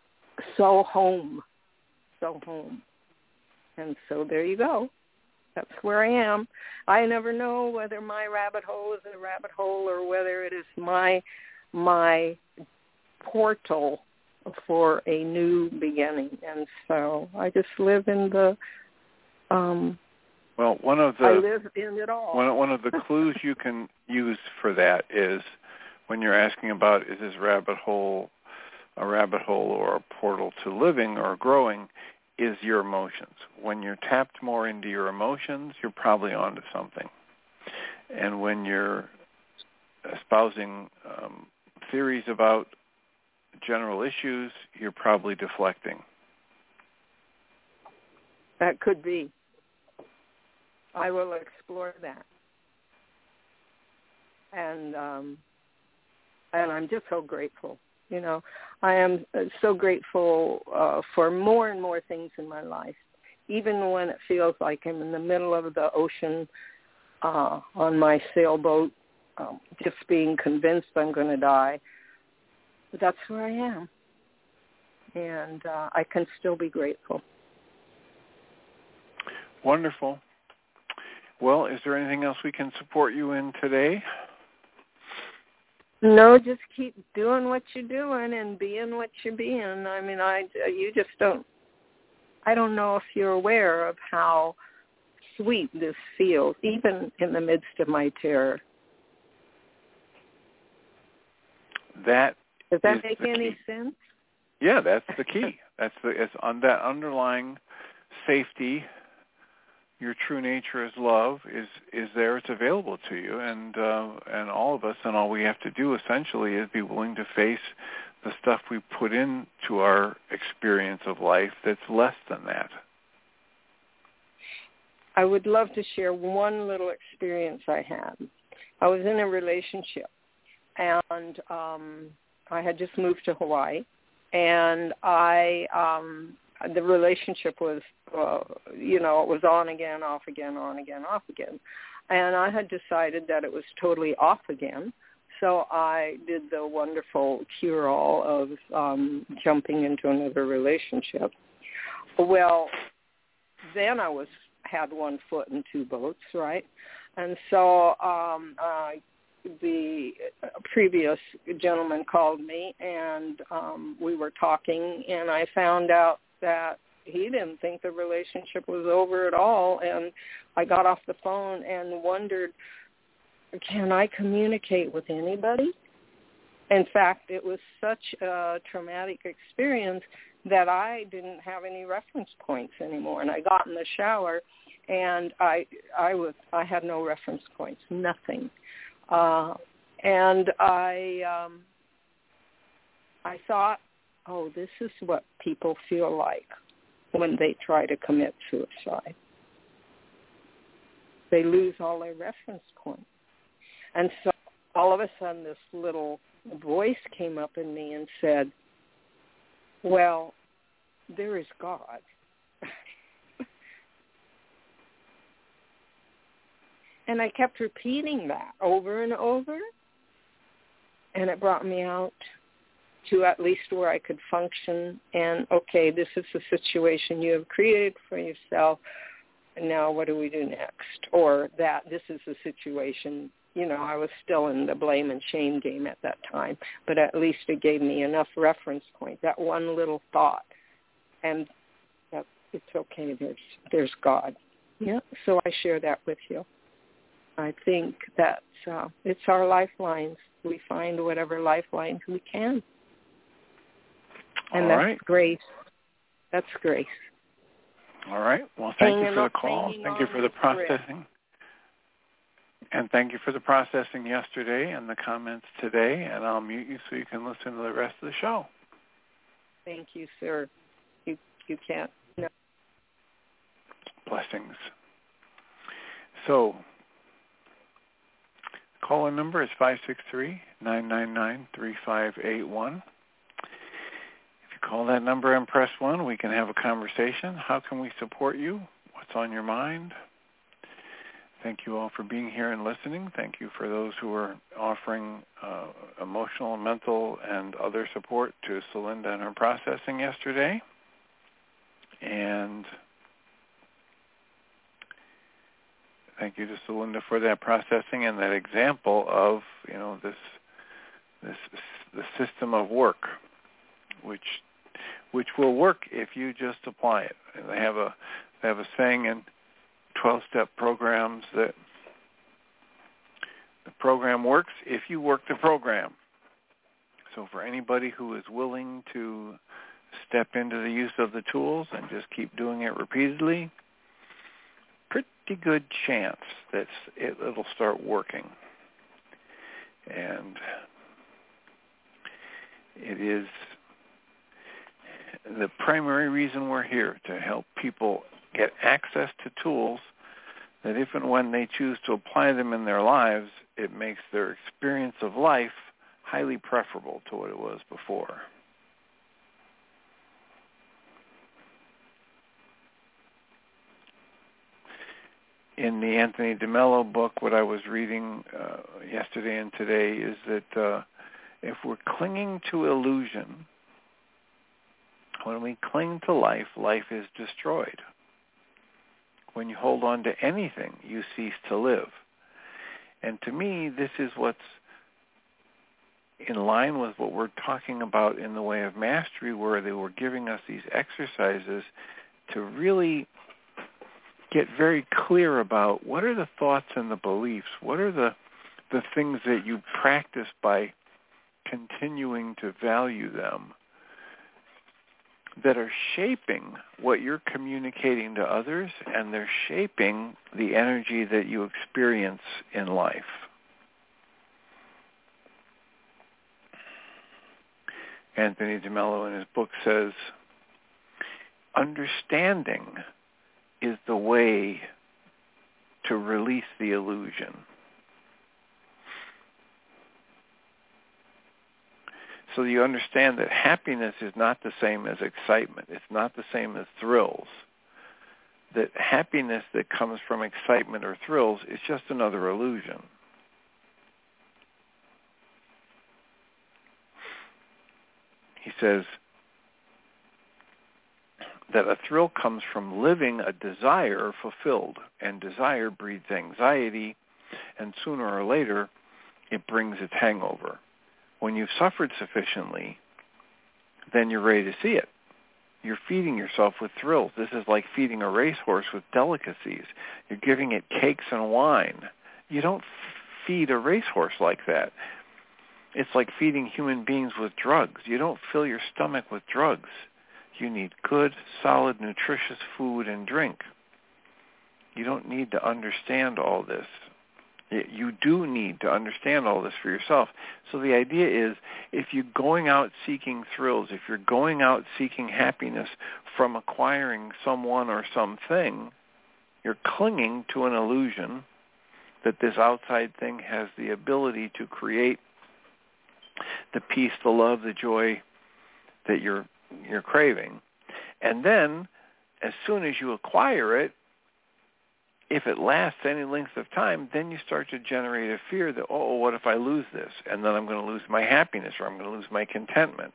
so home, so home. And so there you go. That's where I am. I never know whether my rabbit hole is a rabbit hole or whether it is my my portal for a new beginning. And so I just live in the um well one of the I live in it all. One one of the clues you can use for that is when you're asking about is this rabbit hole a rabbit hole or a portal to living or growing, is your emotions. When you're tapped more into your emotions, you're probably onto something. And when you're espousing um, theories about general issues, you're probably deflecting. That could be. I will explore that. And um, and I'm just so grateful. You know, I am so grateful uh, for more and more things in my life, even when it feels like I'm in the middle of the ocean uh, on my sailboat, um, just being convinced I'm going to die. But that's where I am. And uh, I can still be grateful. Wonderful. Well, is there anything else we can support you in today? No, just keep doing what you're doing and being what you're being. I mean, I, you just don't, I don't know if you're aware of how sweet this feels, even in the midst of my terror. That Does that make any key. sense? Yeah, that's the key. That's the, it's on that underlying safety. Your true nature is love, is is there, it's available to you, and uh, and all of us, and all we have to do essentially is be willing to face the stuff we put into our experience of life that's less than that. I would love to share one little experience I had. I was in a relationship, and um, I had just moved to Hawaii, and I... Um, the relationship was, uh, you know, it was on again, off again, on again, off again. And I had decided that it was totally off again. So I did the wonderful cure-all of um, jumping into another relationship. Well, then I was had one foot in two boats, right? And so um, uh, the previous gentleman called me, and um, we were talking, and I found out that he didn't think the relationship was over at all. And I got off the phone and wondered, can I communicate with anybody? In fact, it was such a traumatic experience that I didn't have any reference points anymore. And I got in the shower, and I I was I had no reference points, nothing. Uh, and I um, I thought, oh, this is what people feel like when they try to commit suicide. They lose all their reference points. And so all of a sudden this little voice came up in me and said, well, there is God. And I kept repeating that over and over, and it brought me out to at least where I could function. And, okay, this is the situation you have created for yourself, and now what do we do next? Or that this is the situation, you know, I was still in the blame and shame game at that time, but at least it gave me enough reference point, that one little thought, and that it's okay, there's, there's God. Yeah, so I share that with you. I think that uh, it's our lifelines. We find whatever lifelines we can. And All that's right. grace. That's grace. All right. Well, thank hanging you for the up, call. Thank you for the processing. And thank you for the processing yesterday and the comments today. And I'll mute you so you can listen to the rest of the show. Thank you, sir. You you can't. No. Blessings. So, call-in number is five six three, nine nine nine, three five eight one. If you call that number and press one, we can have a conversation. How can we support you? What's on your mind? Thank you all for being here and listening. Thank you for those who are offering uh, emotional, mental, and other support to Celinda and her processing yesterday. And thank you to Celinda for that processing and that example of, you know, this this the system of work, which which will work if you just apply it. And they have a they have a saying in twelve-step programs that the program works if you work the program. So for anybody who is willing to step into the use of the tools and just keep doing it repeatedly, pretty good chance that it, it'll start working. And it is the primary reason we're here, to help people get access to tools that if and when they choose to apply them in their lives, it makes their experience of life highly preferable to what it was before. In the Anthony DeMello book, what I was reading uh, yesterday and today is that uh, if we're clinging to illusion, when we cling to life, life is destroyed. When you hold on to anything, you cease to live. And to me, this is what's in line with what we're talking about in the way of mastery, where they were giving us these exercises to really get very clear about what are the thoughts and the beliefs, what are the the things that you practice by continuing to value them, that are shaping what you're communicating to others, and they're shaping the energy that you experience in life. Anthony DeMello in his book says, understanding is the way to release the illusion. So you understand that happiness is not the same as excitement. It's not the same as thrills. That happiness that comes from excitement or thrills is just another illusion. He says that a thrill comes from living a desire fulfilled, and desire breeds anxiety, and sooner or later it brings its hangover. When you've suffered sufficiently, then you're ready to see it. You're feeding yourself with thrills. This is like feeding a racehorse with delicacies. You're giving it cakes and wine. You don't f- feed a racehorse like that. It's like feeding human beings with drugs. You don't fill your stomach with drugs. You need good, solid, nutritious food and drink. You don't need to understand all this. You do need to understand all this for yourself. So the idea is, if you're going out seeking thrills, if you're going out seeking happiness from acquiring someone or something, you're clinging to an illusion that this outside thing has the ability to create the peace, the love, the joy that you're you're craving. And then, as soon as you acquire it, if it lasts any length of time, then you start to generate a fear that, oh, what if I lose this? And then I'm going to lose my happiness, or I'm going to lose my contentment.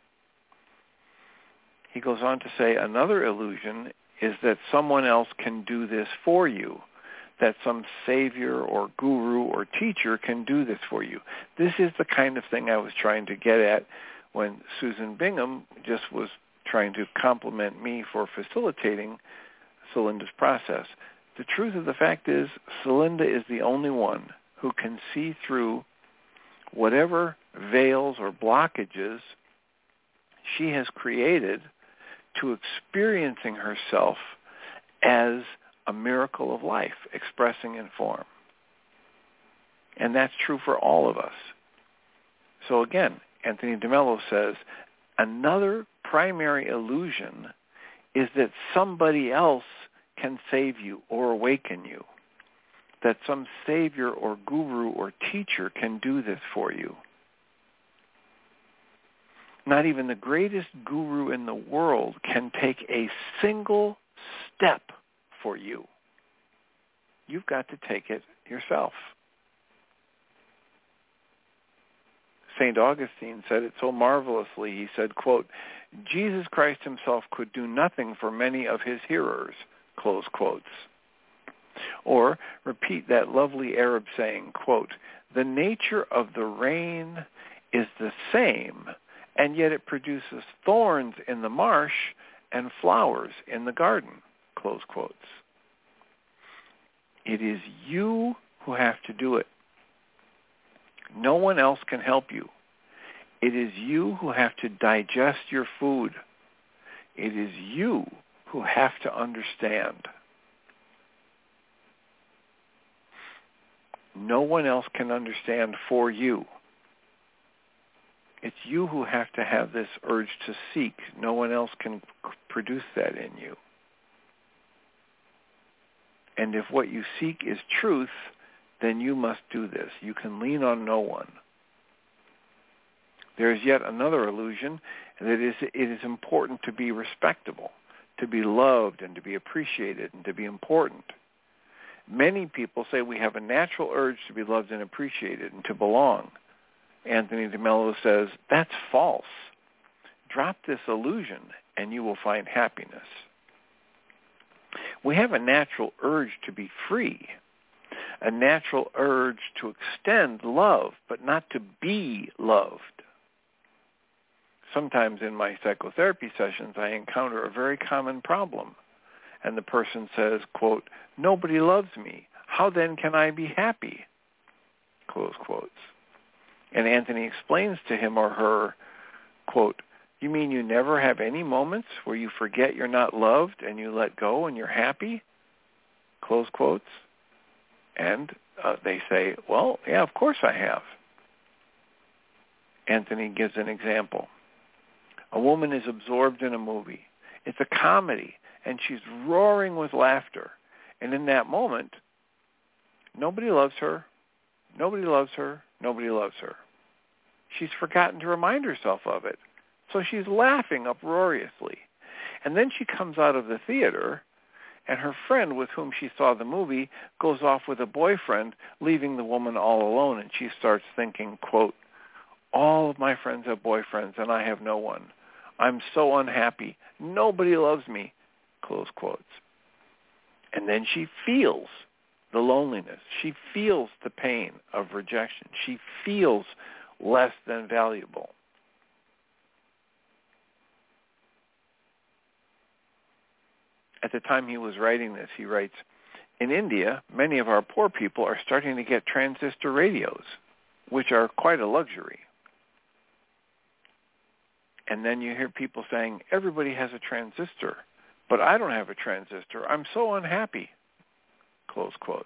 He goes on to say another illusion is that someone else can do this for you, that some savior or guru or teacher can do this for you. This is the kind of thing I was trying to get at when Susan Bingham just was trying to compliment me for facilitating Celinda's process. The truth of the fact is, Celinda is the only one who can see through whatever veils or blockages she has created to experiencing herself as a miracle of life, expressing in form. And that's true for all of us. So again, Anthony DeMello says, another primary illusion is that somebody else can save you or awaken you, that some savior or guru or teacher can do this for you. Not even the greatest guru in the world can take a single step for you. You've got to take it yourself. Saint Augustine said it so marvelously. He said, quote, Jesus Christ himself could do nothing for many of his hearers, close quotes. Or repeat that lovely Arab saying, quote, the nature of the rain is the same, and yet it produces thorns in the marsh and flowers in the garden, close quotes. It is you who have to do it. No one else can help you. It is you who have to digest your food. It is you who have to understand. No one else can understand for you. It's you who have to have this urge to seek. No one else can produce that in you. And if what you seek is truth, then you must do this. You can lean on no one. There is yet another illusion, that it is, it is important to be respectable, to be loved and to be appreciated and to be important. Many people say we have a natural urge to be loved and appreciated and to belong. Anthony DeMello says, that's false. Drop this illusion and you will find happiness. We have a natural urge to be free, a natural urge to extend love, but not to be loved. Sometimes in my psychotherapy sessions, I encounter a very common problem. And the person says, quote, nobody loves me. How then can I be happy? Close quotes. And Anthony explains to him or her, quote, you mean you never have any moments where you forget you're not loved and you let go and you're happy? Close quotes. And uh, they say, well, yeah, of course I have. Anthony gives an example. A woman is absorbed in a movie. It's a comedy, and she's roaring with laughter. And in that moment, nobody loves her, nobody loves her, nobody loves her. She's forgotten to remind herself of it. So she's laughing uproariously. And then she comes out of the theater, and her friend with whom she saw the movie goes off with a boyfriend, leaving the woman all alone. And she starts thinking, quote, all of my friends have boyfriends, and I have no one. I'm so unhappy. Nobody loves me, close quotes. And then she feels the loneliness. She feels the pain of rejection. She feels less than valuable. At the time he was writing this, he writes, in India, many of our poor people are starting to get transistor radios, which are quite a luxury. And then you hear people saying, everybody has a transistor, but I don't have a transistor. I'm so unhappy, close quotes.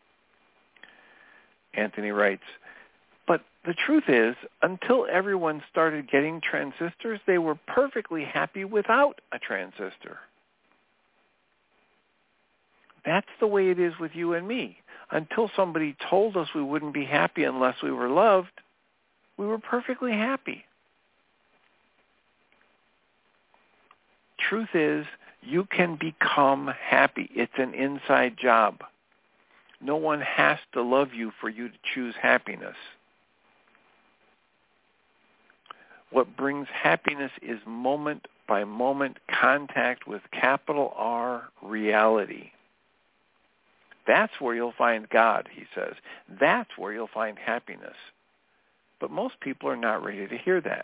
Anthony writes, but the truth is, until everyone started getting transistors, they were perfectly happy without a transistor. That's the way it is with you and me. Until somebody told us we wouldn't be happy unless we were loved, we were perfectly happy. Truth is, you can become happy. It's an inside job. No one has to love you for you to choose happiness. What brings happiness is moment-by-moment contact with capital R reality. That's where you'll find God, he says. That's where you'll find happiness. But most people are not ready to hear that.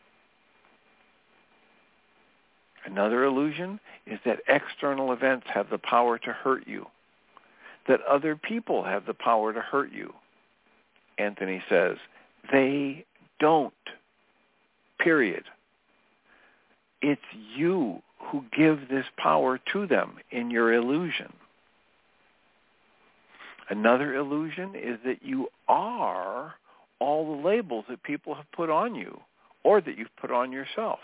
Another illusion is that external events have the power to hurt you, that other people have the power to hurt you. Anthony says, they don't, period. It's you who give this power to them in your illusion. Another illusion is that you are all the labels that people have put on you or that you've put on yourself.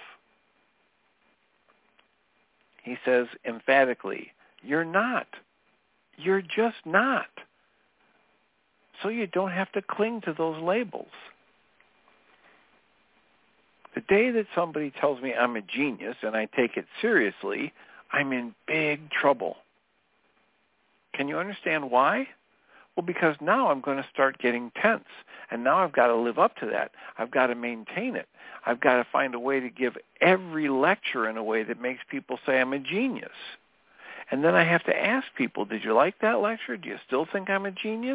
He says emphatically, you're not. You're just not. So you don't have to cling to those labels. The day that somebody tells me I'm a genius and I take it seriously, I'm in big trouble. Can you understand why? Well, because now I'm going to start getting tense, and now I've got to live up to that. I've got to maintain it. I've got to find a way to give every lecture in a way that makes people say I'm a genius. And then I have to ask people, did you like that lecture? Do you still think I'm a genius?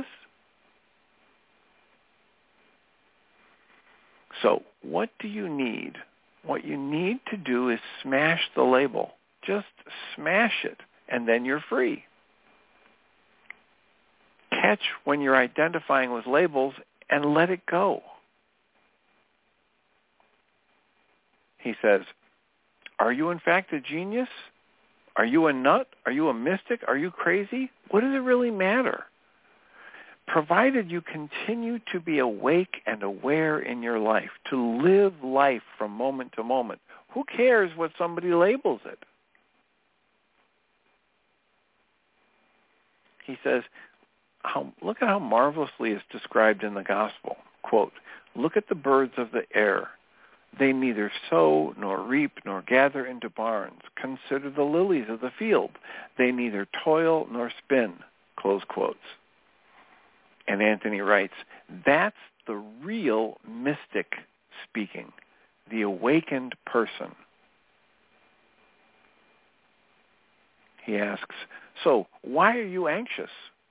So what do you need? What you need to do is smash the label. Just smash it, and then you're free. Catch when you're identifying with labels and let it go. He says, Are you in fact a genius? Are you a nut? Are you a mystic? Are you crazy? What does it really matter? Provided you continue to be awake and aware in your life, to live life from moment to moment, who cares what somebody labels it? He says, how, look at how marvelously it's described in the gospel. Quote, look at the birds of the air. They neither sow nor reap nor gather into barns. Consider the lilies of the field. They neither toil nor spin. Close quotes. And Anthony writes, that's the real mystic speaking, the awakened person. He asks, so why are you anxious?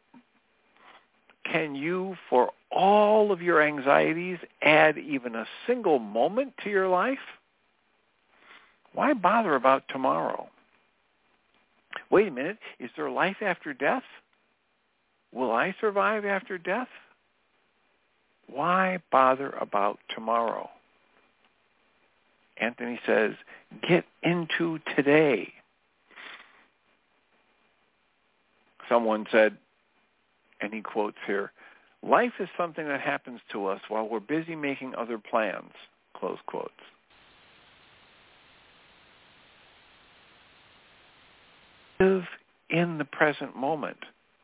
Can you, for all of your anxieties, add even a single moment to your life? Why bother about tomorrow? Wait a minute, is there life after death? Will I survive after death? Why bother about tomorrow? Anthony says, get into today. Someone said, and he quotes here, life is something that happens to us while we're busy making other plans, close quotes. Live in the present moment.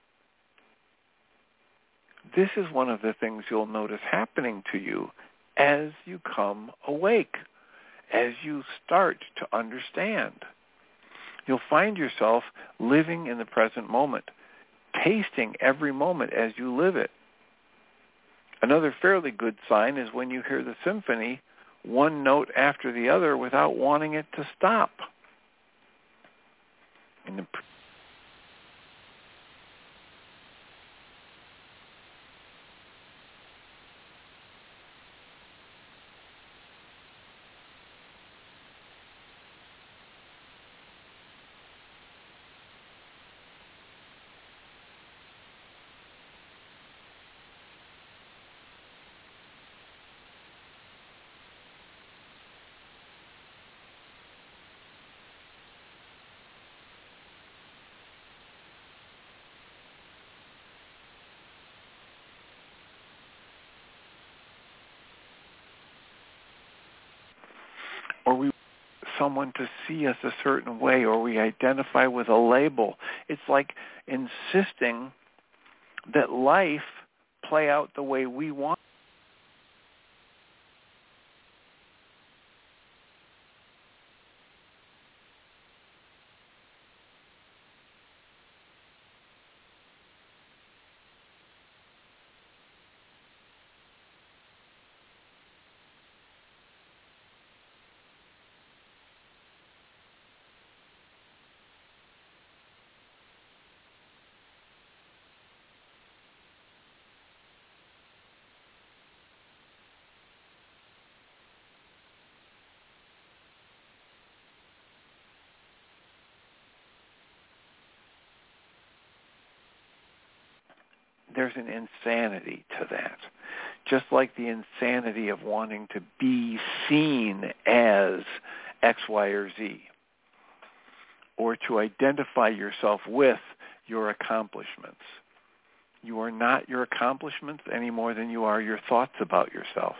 This is one of the things you'll notice happening to you as you come awake, as you start to understand. You'll find yourself living in the present moment, tasting every moment as you live it. Another fairly good sign is when you hear the symphony, one note after the other, without wanting it to stop. In the or we someone to see us a certain way, or we identify with a label. It's like insisting that life play out the way we want. There's an insanity to that. Just like the insanity of wanting to be seen as X, Y, or Z, or to identify yourself with your accomplishments. You are not your accomplishments any more than you are your thoughts about yourself.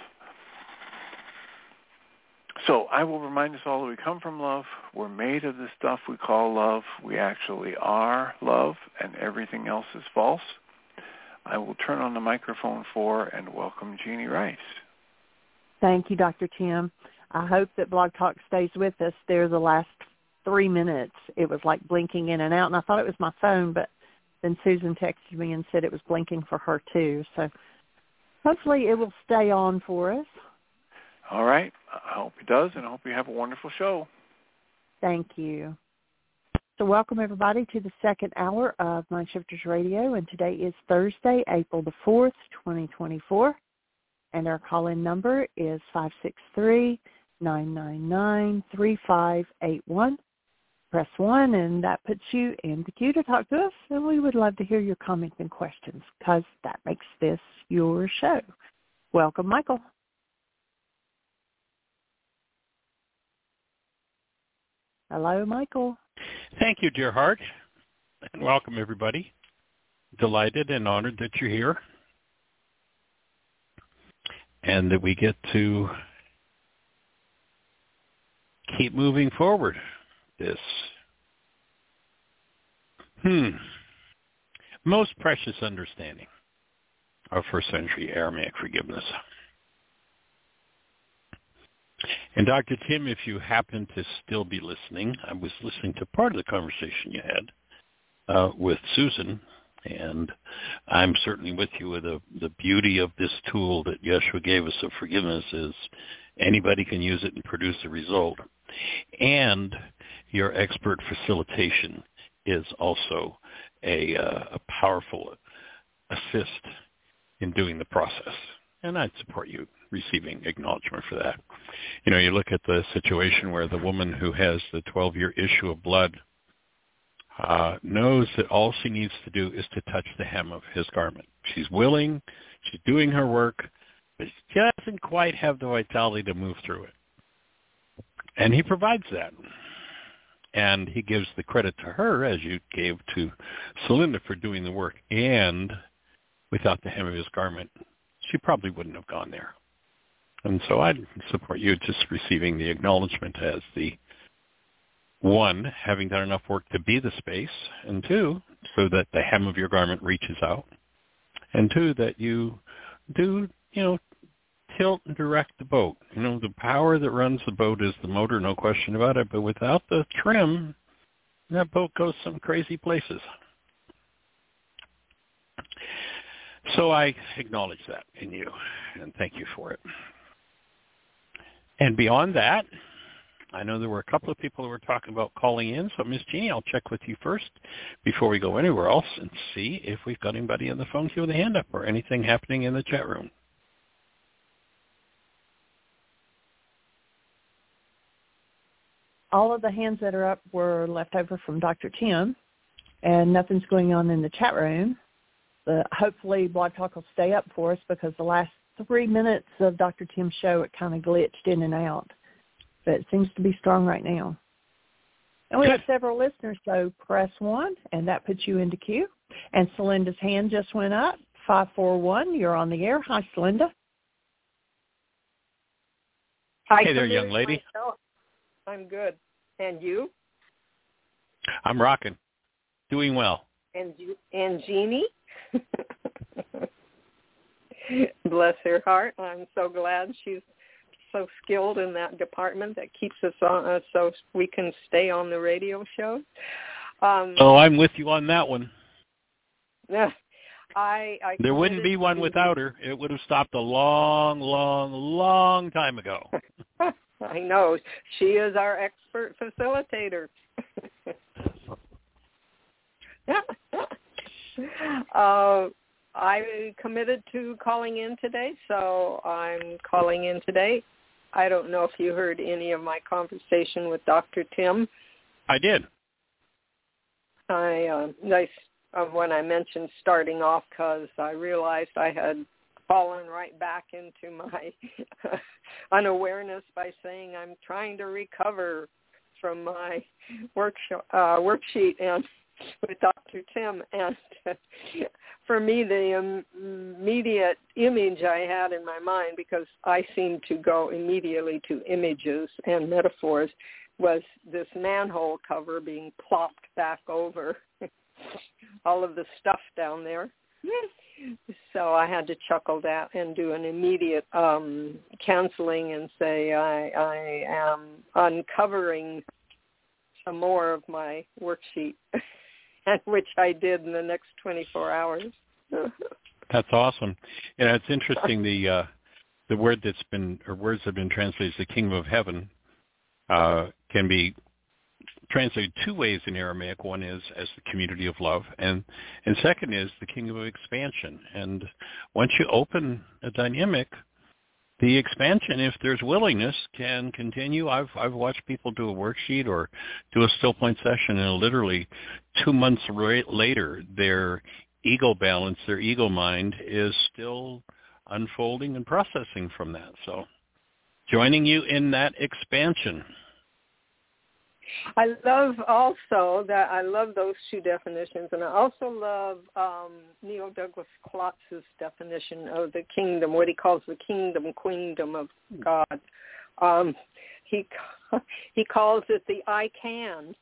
So I will remind us all that we come from love. We're made of the stuff we call love. We actually are love, and everything else is false. I will turn on the microphone for and welcome Jeanie Ryce. Thank you, Doctor Tim. I hope that Blog Talk stays with us. There the last three minutes, it was like blinking in and out, and I thought it was my phone, but then Susan texted me and said it was blinking for her too. So hopefully it will stay on for us. All right. I hope it does, and I hope you have a wonderful show. Thank you. So welcome, everybody, to the second hour of Mindshifters Radio, and today is Thursday, April the fourth, twenty twenty-four, and our call-in number is five six three, nine nine nine, three five eight one. Press one, and that puts you in the queue to talk to us, and we would love to hear your comments and questions because that makes this your show. Welcome, Michael. Hello, Michael. Thank you, dear heart, and welcome, everybody. Delighted and honored that you're here and that we get to keep moving forward this hmm, most precious understanding of first century Aramaic forgiveness. And Doctor Tim, if you happen to still be listening, I was listening to part of the conversation you had uh, with Susan, and I'm certainly with you with the, the beauty of this tool that Yeshua gave us of forgiveness is anybody can use it and produce a result. And your expert facilitation is also a, uh, a powerful assist in doing the process. And I'd support you receiving acknowledgement for that. You know, you look at the situation where the woman who has the twelve-year issue of blood uh, knows that all she needs to do is to touch the hem of his garment. She's willing, she's doing her work, but she doesn't quite have the vitality to move through it. And he provides that. And he gives the credit to her, as you gave to Celinda, for doing the work. And without the hem of his garment, she probably wouldn't have gone there. And so I'd support you just receiving the acknowledgement as the, one, having done enough work to be the space, and two, so that the hem of your garment reaches out, and two, that you do, you know, tilt and direct the boat. You know, the power that runs the boat is the motor, no question about it, but without the trim, that boat goes some crazy places. So I acknowledge that in you, and thank you for it. And beyond that, I know there were a couple of people who were talking about calling in, so Miss Jeannie, I'll check with you first before we go anywhere else and see if we've got anybody in the phone queue with a hand up or anything happening in the chat room. All of the hands that are up were left over from Doctor Tim, and nothing's going on in the chat room. But hopefully Blog Talk will stay up for us because the last three minutes of Doctor Tim's show, it kind of glitched in and out. But it seems to be strong right now. And we have several listeners, so press one, and that puts you into queue. And Celinda's hand just went up, five four one. You're on the air. Hi, Celinda. Hi, hey there, young lady. Myself. I'm good. And you? I'm rocking. Doing well. And you, and Jeannie? Bless her heart. I'm so glad she's so skilled in that department that keeps us on uh, so we can stay on the radio show. Um, oh, I'm with you on that one. Yeah. I, I there wouldn't be one without her. It would have stopped a long, long, long time ago. I know. She is our expert facilitator. uh, I committed to calling in today, so I'm calling in today. I don't know if you heard any of my conversation with Doctor Tim. I did. I, uh, I uh, when I mentioned starting off because I realized I had fallen right back into my unawareness by saying I'm trying to recover from my workshop, uh, worksheet and with Doctor Tim. And for me, the immediate image I had in my mind, because I seem to go immediately to images and metaphors, was this manhole cover being plopped back over all of the stuff down there. So I had to chuckle that and do an immediate um, canceling and say I, I am uncovering some more of my worksheet, which I did in the next twenty-four hours. That's awesome. You know, it's interesting. The uh, the word that's been or words that have been translated as the kingdom of heaven uh, can be translated two ways in Aramaic. One is as the community of love, and and second is the kingdom of expansion. And once you open a dynamic, the expansion, if there's willingness, can continue. I've I've watched people do a worksheet or do a still point session, and literally two months ra- later, their ego balance, their ego mind is still unfolding and processing from that. So joining you in that expansion. I love also that I love those two definitions, and I also love um, Neil Douglas Klotz's definition of the kingdom, what he calls the kingdom, queendom of God. Um, he he calls it the I can.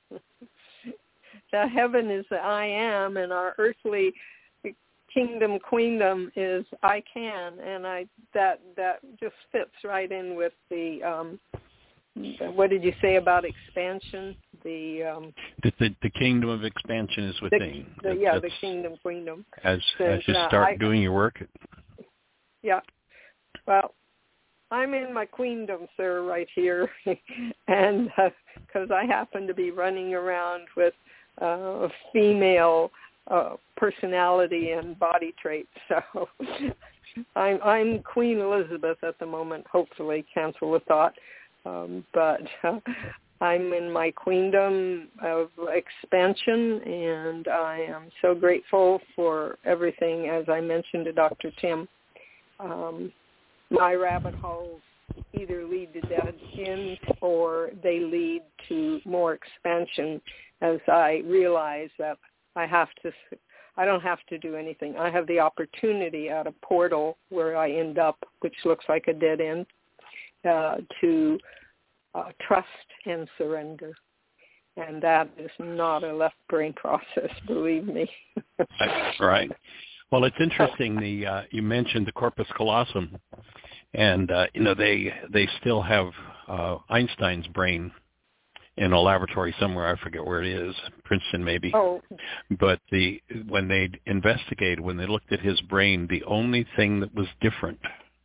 The heaven is the I am, and our earthly kingdom, queendom is I can, and I that that just fits right in with the. Um, What did you say about expansion? The um, the, the, the kingdom of expansion is within. The, the, yeah, the kingdom, queendom. As Since, as you uh, start I, doing your work. Yeah. Well, I'm in my queendom, sir, right here, and because uh, I happen to be running around with uh, female uh, personality and body traits, so I'm I'm Queen Elizabeth at the moment. Hopefully, cancel the thought. Um, but uh, I'm in my queendom of expansion, and I am so grateful for everything, as I mentioned to Doctor Tim. Um, my rabbit holes either lead to dead ends or they lead to more expansion as I realize that I have to, I don't have to do anything. I have the opportunity at a portal where I end up, which looks like a dead end, Uh, to uh, trust and surrender. And that is not a left brain process, believe me. Right. Well, it's interesting. The uh, you mentioned the corpus callosum, and uh, you know they they still have uh, Einstein's brain in a laboratory somewhere. I forget where it is, Princeton maybe. Oh. But the when they investigated, when they looked at his brain, the only thing that was different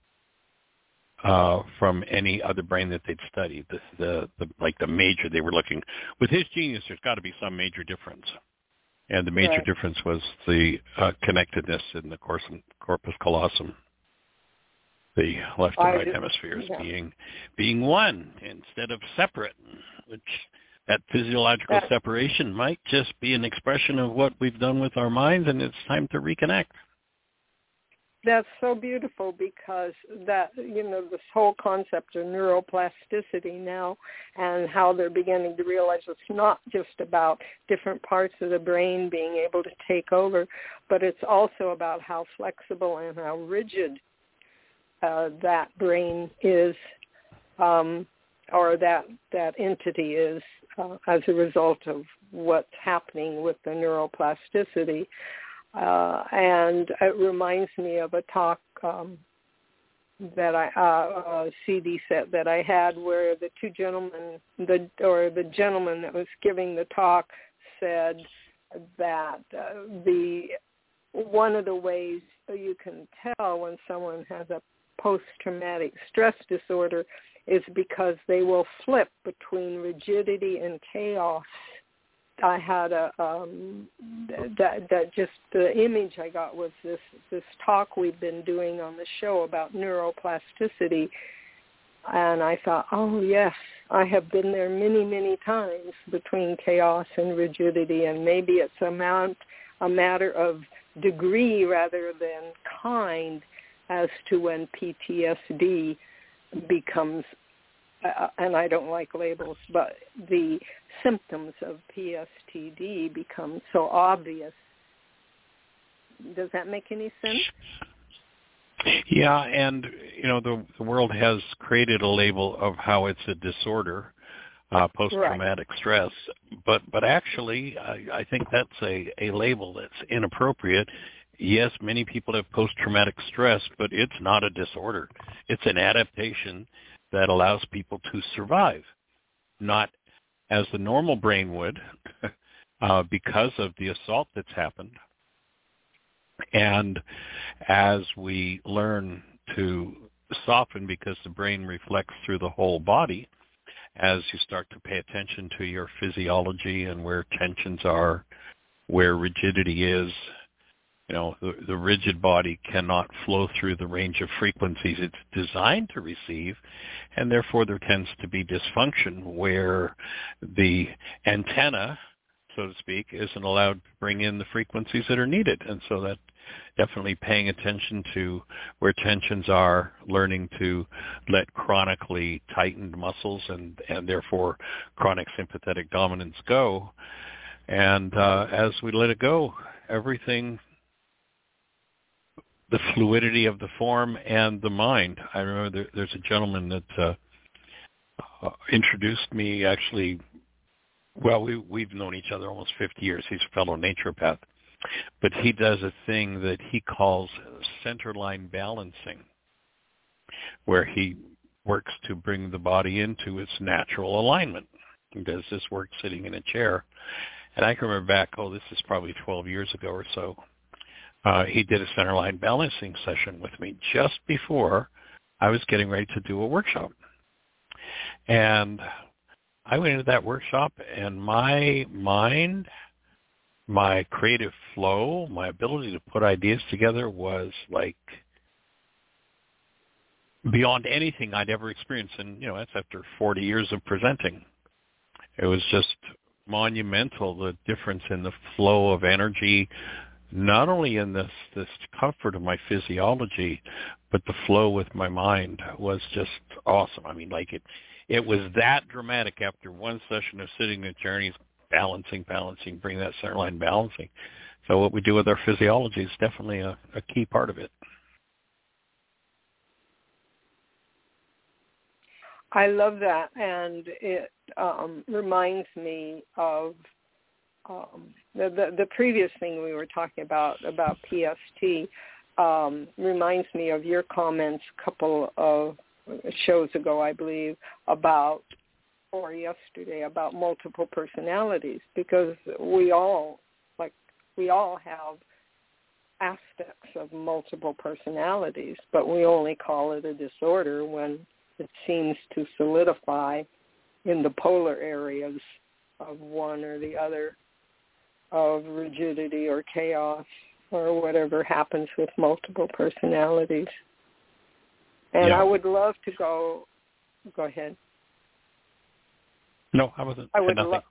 Uh, from any other brain that they'd studied. The, the, the like the major they were looking with his genius. There's got to be some major difference, and the major right. difference was the uh, connectedness in the corpus callosum, the left and I right just, hemispheres yeah. being being one instead of separate. Which that physiological that, separation might just be an expression of what we've done with our minds, and it's time to reconnect. That's so beautiful because that, you know, this whole concept of neuroplasticity now and how they're beginning to realize it's not just about different parts of the brain being able to take over, but it's also about how flexible and how rigid uh, that brain is um, or that, that entity is uh, as a result of what's happening with the neuroplasticity. Uh, and it reminds me of a talk um, that I uh, a C D set that I had where the two gentlemen, the or the gentleman that was giving the talk said that uh, the one of the ways you can tell when someone has a post-traumatic stress disorder is because they will flip between rigidity and chaos. I had a um, that that just the image I got was this this talk we've been doing on the show about neuroplasticity, and I thought, oh yes, I have been there many many times between chaos and rigidity, and maybe it's a mount a matter of degree rather than kind as to when P T S D becomes. Uh, and I don't like labels, but the symptoms of P S T D become so obvious. Does that make any sense? Yeah, and, you know, the, the world has created a label of how it's a disorder, uh, post-traumatic right. stress, but but actually I, I think that's a, a label that's inappropriate. Yes, many people have post-traumatic stress, but it's not a disorder. It's an adaptation that allows people to survive, not as the normal brain would uh, because of the assault that's happened. And as we learn to soften because the brain reflects through the whole body, as you start to pay attention to your physiology and where tensions are, where rigidity is, you know, the, the rigid body cannot flow through the range of frequencies it's designed to receive, and therefore there tends to be dysfunction where the antenna, so to speak, isn't allowed to bring in the frequencies that are needed. And so that definitely paying attention to where tensions are, learning to let chronically tightened muscles and, and therefore chronic sympathetic dominance go. And uh, as we let it go, everything, the fluidity of the form and the mind. I remember there, there's a gentleman that uh, uh, introduced me actually, well, we, we've known each other almost fifty years. He's a fellow naturopath. But he does a thing that he calls centerline balancing, where he works to bring the body into its natural alignment. He does this work sitting in a chair. And I can remember back, oh, this is probably twelve years ago or so, uh, he did a centerline balancing session with me just before I was getting ready to do a workshop. And I went into that workshop, and my mind, my creative flow, my ability to put ideas together was like beyond anything I'd ever experienced. And, you know, that's after forty years of presenting. It was just monumental, the difference in the flow of energy, not only in this, this comfort of my physiology, but the flow with my mind was just awesome. I mean, like it, it was that dramatic after one session of sitting in journeys, balancing, balancing, bring that centerline balancing. So what we do with our physiology is definitely a, a key part of it. I love that, and it um, reminds me of um, the, the the previous thing we were talking about, about P S T, um, reminds me of your comments a couple of shows ago, I believe, about, or yesterday, about multiple personalities, because we all, like, we all have aspects of multiple personalities, but we only call it a disorder when it seems to solidify in the polar areas of one or the other, of rigidity or chaos or whatever happens with multiple personalities. And yeah. I would love to go, go ahead. No, I wasn't. I would love.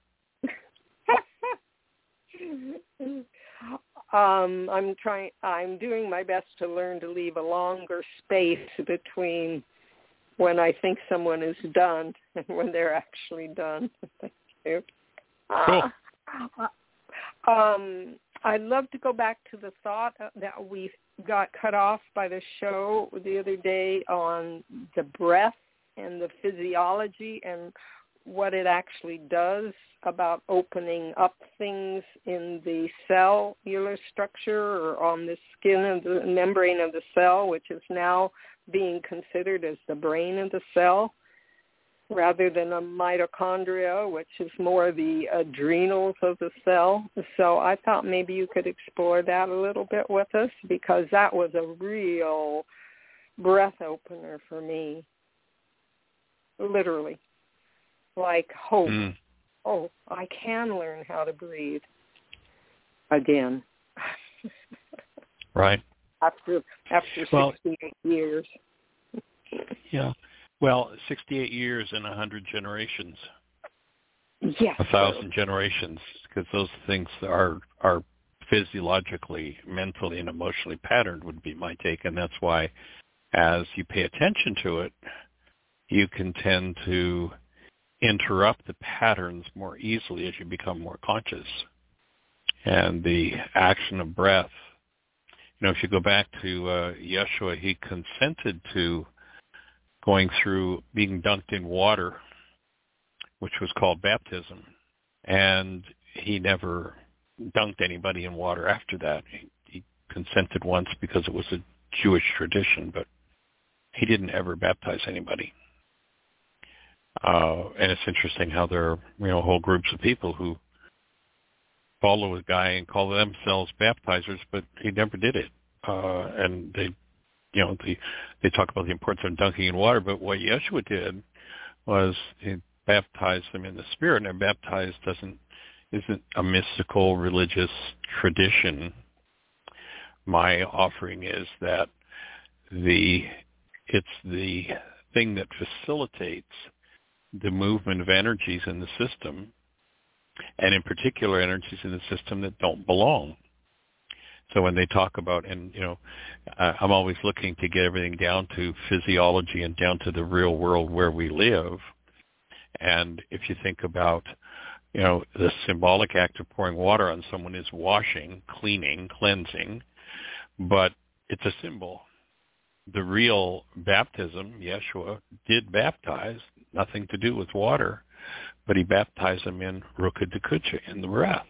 um, I'm trying. I'm doing my best to learn to leave a longer space between when I think someone is done and when they're actually done. Thank you. Cool. Uh, um, I'd love to go back to the thought that we got cut off by the show the other day on the breath and the physiology and what it actually does about opening up things in the cellular structure or on the skin of the membrane of the cell, which is now being considered as the brain of the cell, rather than a mitochondria, which is more the adrenals of the cell. So I thought maybe you could explore that a little bit with us, because that was a real breath opener for me, literally. Like hope. Mm. Oh, I can learn how to breathe again. Right. After after well, sixty-eight years. Yeah. Well, sixty-eight years and a hundred generations. Yes. A thousand sir. generations, because those things are are physiologically, mentally, and emotionally patterned would be my take, and that's why, as you pay attention to it, you can tend to interrupt the patterns more easily as you become more conscious. And the action of breath, you know, if you go back to uh, Yeshua, he consented to going through being dunked in water, which was called baptism. And he never dunked anybody in water after that. He, he consented once because it was a Jewish tradition, but he didn't ever baptize anybody. Uh, and it's interesting how there are, you know, whole groups of people who follow a guy and call themselves baptizers, but he never did it. Uh, and they, you know, they, they talk about the importance of dunking in water, but what Yeshua did was he baptized them in the Spirit, and baptized doesn't, isn't a mystical religious tradition. My offering is that the, it's the thing that facilitates the movement of energies in the system, and in particular energies in the system that don't belong. So when they talk about, and, you know, uh, I'm always looking to get everything down to physiology and down to the real world where we live. And if you think about, you know, the symbolic act of pouring water on someone is washing, cleaning, cleansing, but it's a symbol. The real baptism, Yeshua did baptize, nothing to do with water, but he baptized them in Ruka Dekucha, in the breath.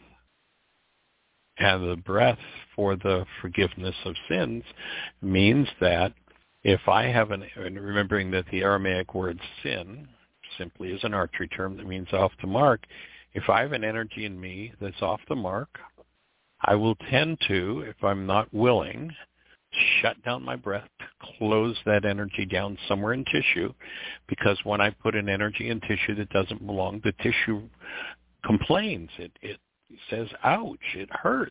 And the breath for the forgiveness of sins means that if I have an, and remembering that the Aramaic word sin simply is an archery term that means off the mark, if I have an energy in me that's off the mark, I will tend to, if I'm not willing, shut down my breath, close that energy down somewhere in tissue, because when I put an energy in tissue that doesn't belong, the tissue complains. It, it says, ouch, it hurts.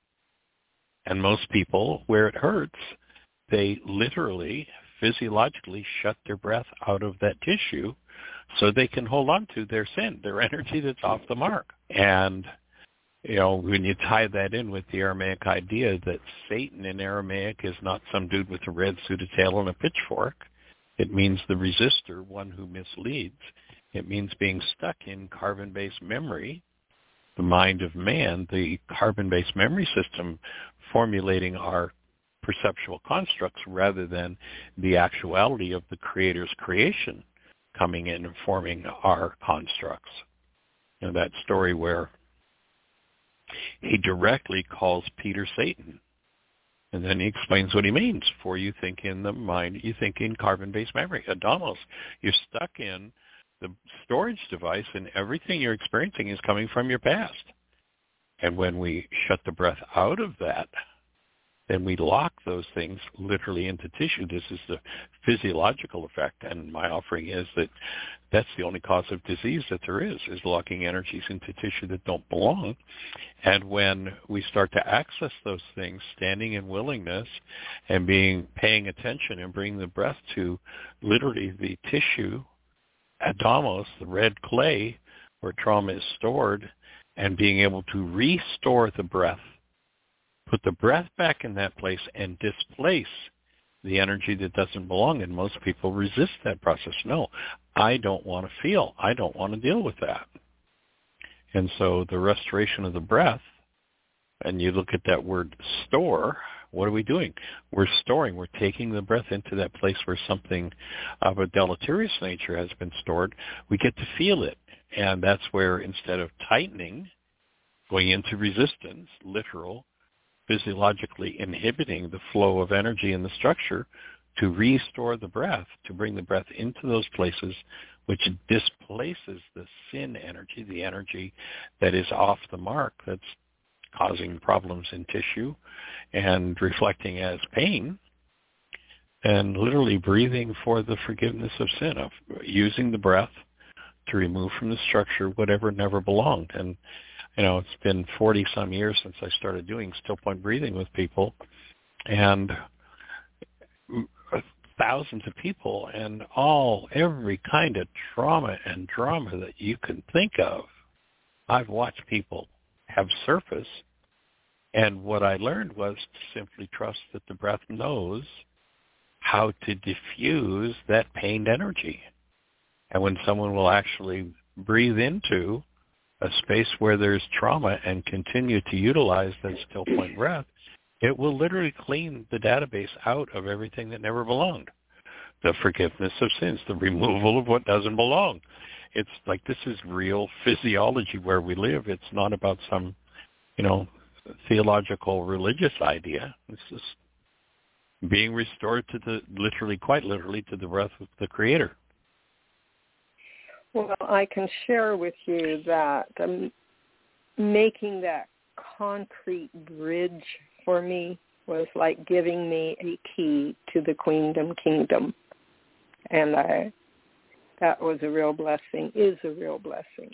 And most people, where it hurts, they literally, physiologically shut their breath out of that tissue so they can hold on to their sin, their energy that's off the mark. And, you know, when you tie that in with the Aramaic idea that Satan in Aramaic is not some dude with a red suit, a tail, and a pitchfork, it means the resistor, one who misleads. It means being stuck in carbon-based memory, the mind of man, the carbon-based memory system formulating our perceptual constructs rather than the actuality of the Creator's creation coming in and forming our constructs. You know, that story where he directly calls Peter Satan. And then he explains what he means. For you think in the mind, you think in carbon-based memory. Adamos, you're stuck in the storage device, and everything you're experiencing is coming from your past. And when we shut the breath out of that, then we lock those things literally into tissue. This is the physiological effect, and my offering is that that's the only cause of disease that there is, is locking energies into tissue that don't belong. And when we start to access those things, standing in willingness and being paying attention and bringing the breath to literally the tissue, adamos, the red clay where trauma is stored, and being able to restore the breath, put the breath back in that place and displace the energy that doesn't belong. And most people resist that process. No, I don't want to feel. I don't want to deal with that. And so the restoration of the breath, and you look at that word store, what are we doing? We're storing. We're taking the breath into that place where something of a deleterious nature has been stored. We get to feel it. And that's where instead of tightening, going into resistance, literal, physiologically inhibiting the flow of energy in the structure, to restore the breath, to bring the breath into those places which displaces the sin energy, the energy that is off the mark, that's causing problems in tissue and reflecting as pain, and literally breathing for the forgiveness of sin, of using the breath to remove from the structure whatever never belonged. And you know, it's been forty-some years since I started doing still point breathing with people, and thousands of people, and all, every kind of trauma and drama that you can think of. I've watched people have surface, and what I learned was to simply trust that the breath knows how to diffuse that pained energy. And when someone will actually breathe into a space where there's trauma and continue to utilize that still point breath, it will literally clean the database out of everything that never belonged. The forgiveness of sins, the removal of what doesn't belong. It's like this is real physiology where we live. It's not about some, you know, theological religious idea. It's just being restored to the, literally, quite literally, to the breath of the Creator. Well, I can share with you that um, making that concrete bridge for me was like giving me a key to the Queendom Kingdom. And I, that was a real blessing, is a real blessing.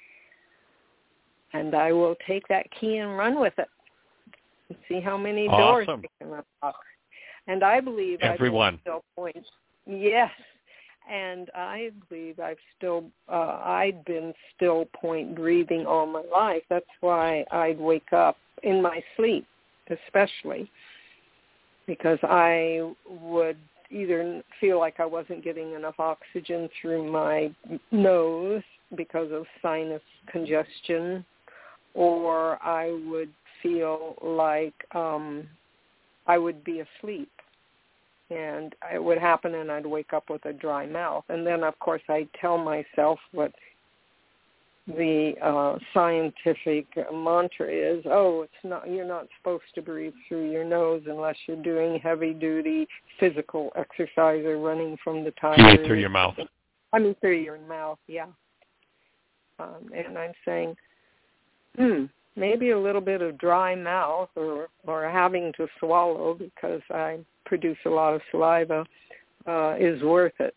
And I will take that key and run with it and see how many awesome. doors I can unlock. And I believe everyone I still point. Yes. And I believe I've still, uh, I'd been still point breathing all my life. That's why I'd wake up in my sleep especially, because I would either feel like I wasn't getting enough oxygen through my nose because of sinus congestion, or I would feel like um, I would be asleep. And it would happen, and I'd wake up with a dry mouth. And then, of course, I'd tell myself what the uh, scientific mantra is, oh, it's not, you're not supposed to breathe through your nose unless you're doing heavy-duty physical exercise or running from the tires. Through your mouth. I mean, through your mouth, yeah. Um, and I'm saying, hmm, maybe a little bit of dry mouth or, or having to swallow because I produce a lot of saliva uh, is worth it.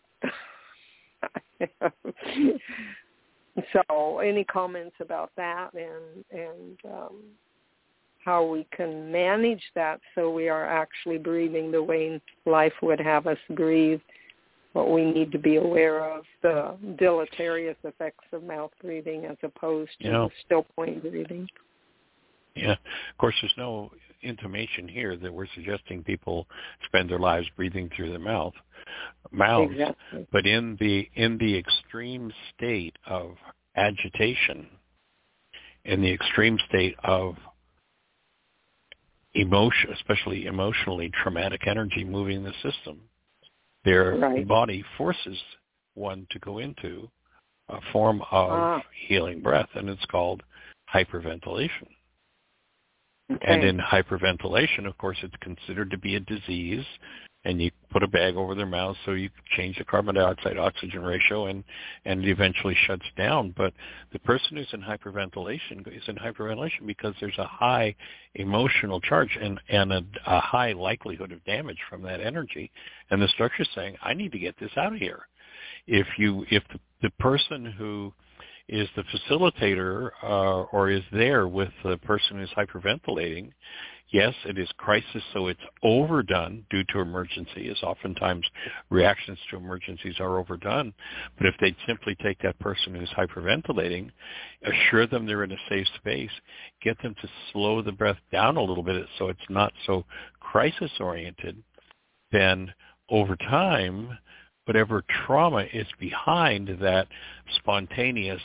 So any comments about that and, and um, how we can manage that so we are actually breathing the way life would have us breathe, what we need to be aware of, the deleterious effects of mouth breathing as opposed to yeah. still point breathing. Yeah. Of course, there's no intimation here that we're suggesting people spend their lives breathing through their mouth, mouths. Exactly. But in the in the extreme state of agitation, in the extreme state of emotion, especially emotionally traumatic energy moving the system, their right. body forces one to go into a form of ah. healing breath, and it's called hyperventilation. Okay. And in hyperventilation, of course, it's considered to be a disease, and you put a bag over their mouth so you change the carbon dioxide oxygen ratio, and, and it eventually shuts down. But the person who's in hyperventilation is in hyperventilation because there's a high emotional charge and, and a, a high likelihood of damage from that energy. And the structure's saying, I need to get this out of here. If you, if the, the person who is the facilitator uh, or is there with the person who's hyperventilating, yes, it is crisis, so it's overdone due to emergency, as oftentimes reactions to emergencies are overdone. But if they'd simply take that person who's hyperventilating, assure them they're in a safe space, get them to slow the breath down a little bit so it's not so crisis-oriented, then over time, whatever trauma is behind that spontaneous,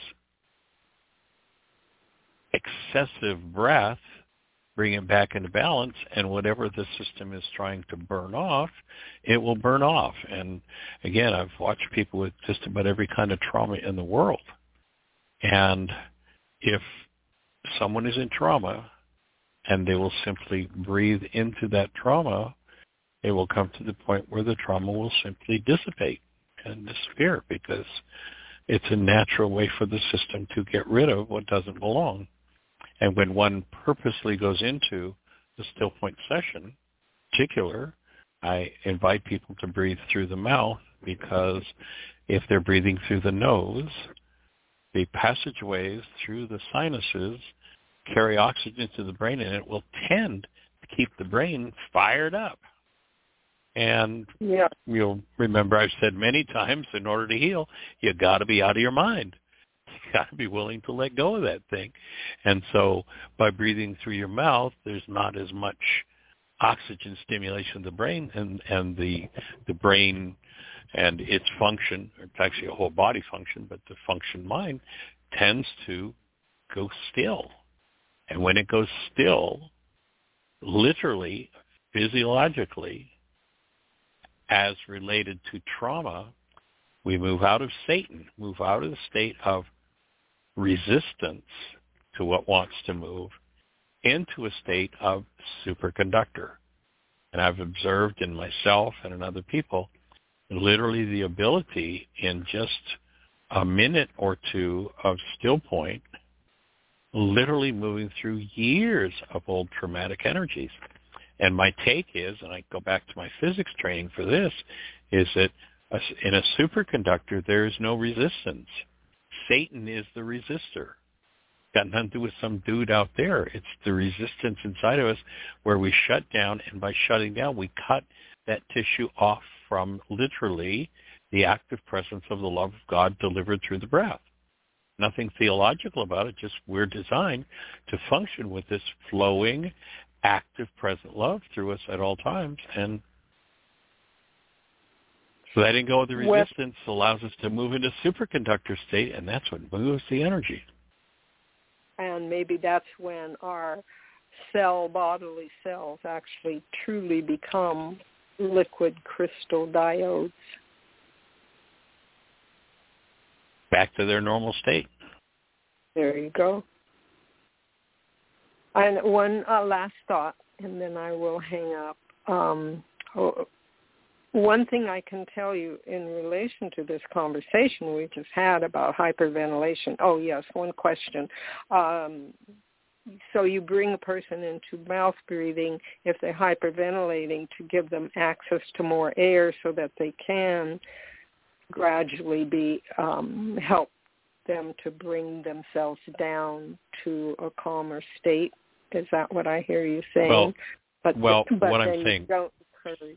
excessive breath, bring it back into balance, and whatever the system is trying to burn off, it will burn off. And again, I've watched people with just about every kind of trauma in the world. And if someone is in trauma and they will simply breathe into that trauma, it will come to the point where the trauma will simply dissipate and disappear because it's a natural way for the system to get rid of what doesn't belong. And when one purposely goes into the still point session, in particular, I invite people to breathe through the mouth because if they're breathing through the nose, the passageways through the sinuses carry oxygen to the brain, and it will tend to keep the brain fired up. And yeah. You'll remember I've said many times, in order to heal, you got to be out of your mind. You got to be willing to let go of that thing. And so by breathing through your mouth, there's not as much oxygen stimulation of the brain, and, and the the brain and its function, it's actually a whole body function, but the function mind tends to go still. And when it goes still, literally, physiologically, as related to trauma, we move out of Satan, move out of the state of resistance to what wants to move into a state of superconductor. And I've observed in myself and in other people literally the ability in just a minute or two of still point, literally moving through years of old traumatic energies. And my take is, and I go back to my physics training for this, is that in a superconductor, there is no resistance. Satan is the resistor. Got nothing to do with some dude out there. It's the resistance inside of us where we shut down, and by shutting down, we cut that tissue off from literally the active presence of the love of God delivered through the breath. Nothing theological about it, just we're designed to function with this flowing, active, present love through us at all times. And letting go of the resistance well, allows us to move into superconductor state, and that's what moves the energy. And maybe that's when our cell, bodily cells, actually truly become liquid crystal diodes. Back to their normal state. There you go. And one uh, last thought, and then I will hang up. Um, oh, one thing I can tell you in relation to this conversation we just had about hyperventilation. Oh, yes, one question. Um, so you bring a person into mouth breathing if they're hyperventilating to give them access to more air so that they can gradually be um, help them to bring themselves down to a calmer state. Is that what I hear you saying? Well, but well but what then I'm saying, you don't encourage.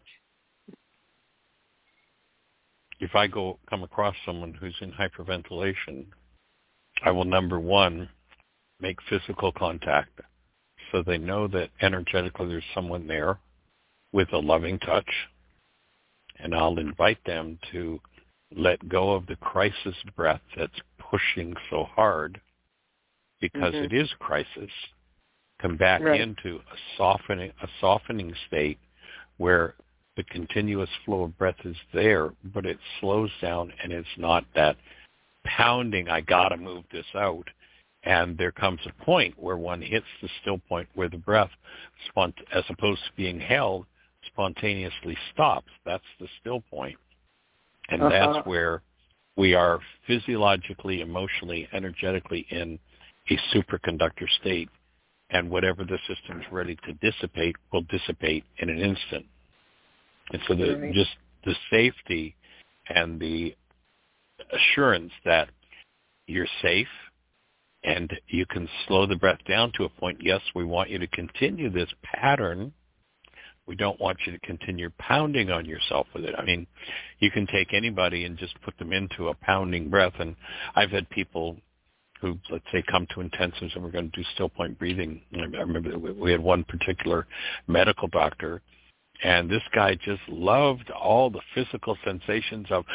If I go come across someone who's in hyperventilation, I will, number one, make physical contact so they know that energetically there's someone there with a loving touch, and I'll invite them to let go of the crisis breath that's pushing so hard because mm-hmm. it is crisis. Come back right. into a softening, a softening state where the continuous flow of breath is there, but it slows down and it's not that pounding, I got to move this out. And there comes a point where one hits the still point where the breath, as opposed to being held, spontaneously stops. That's the still point. And uh-huh. that's where we are physiologically, emotionally, energetically in a superconductor state. And whatever the system's ready to dissipate will dissipate in an instant. And so the, right. just the safety and the assurance that you're safe and you can slow the breath down to a point. Yes, we want you to continue this pattern. We don't want you to continue pounding on yourself with it. I mean, you can take anybody and just put them into a pounding breath. And I've had people who, let's say, come to intensives and we're going to do still point breathing. I remember we had one particular medical doctor, and this guy just loved all the physical sensations of,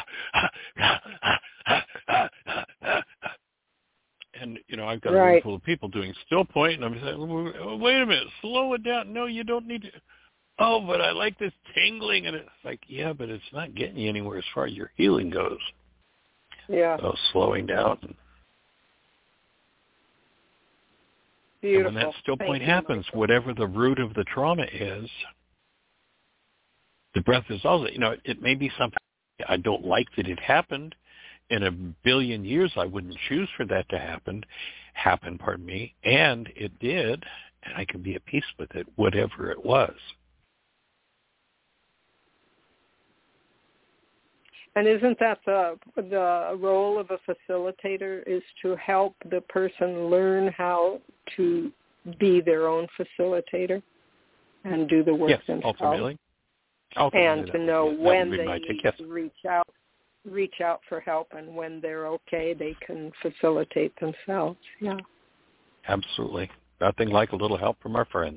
and, you know, I've got right. a room full of people doing still point, and I'm saying, wait a minute, slow it down. No, you don't need to. Oh, but I like this tingling. And it's like, yeah, but it's not getting you anywhere as far as your healing goes. Yeah. So slowing down. Beautiful. And when that still Thank point you, happens, Michael. whatever the root of the trauma is, the breath is also, you know, it may be something I don't like that it happened. In a billion years, I wouldn't choose for that to happen, happen, pardon me, and it did, and I can be at peace with it, whatever it was. And isn't that the the role of a facilitator, is to help the person learn how to be their own facilitator and do the work yes, themselves? Ultimately. ultimately. And to know be, when they need yes. to reach out, reach out for help, and when they're okay, they can facilitate themselves. Yeah. Absolutely. Nothing like a little help from our friends.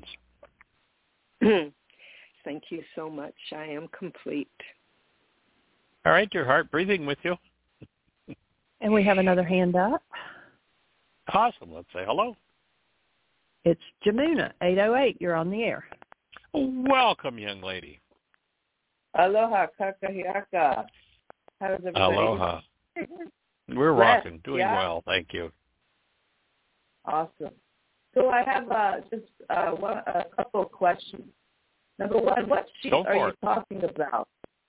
Thank you so much. I am complete. All right, dear heart, breathing with you. And we have another hand up. Awesome. Let's say hello. It's Jamuna, eight oh eight. You're on the air. Welcome, young lady. Aloha, kakahiaka. How's everybody? Aloha. We're Blessed, rocking, doing yeah? well. Thank you. Awesome. So I have uh, just uh, one, a couple of questions. Number one, what sheet Go are for you it. talking about?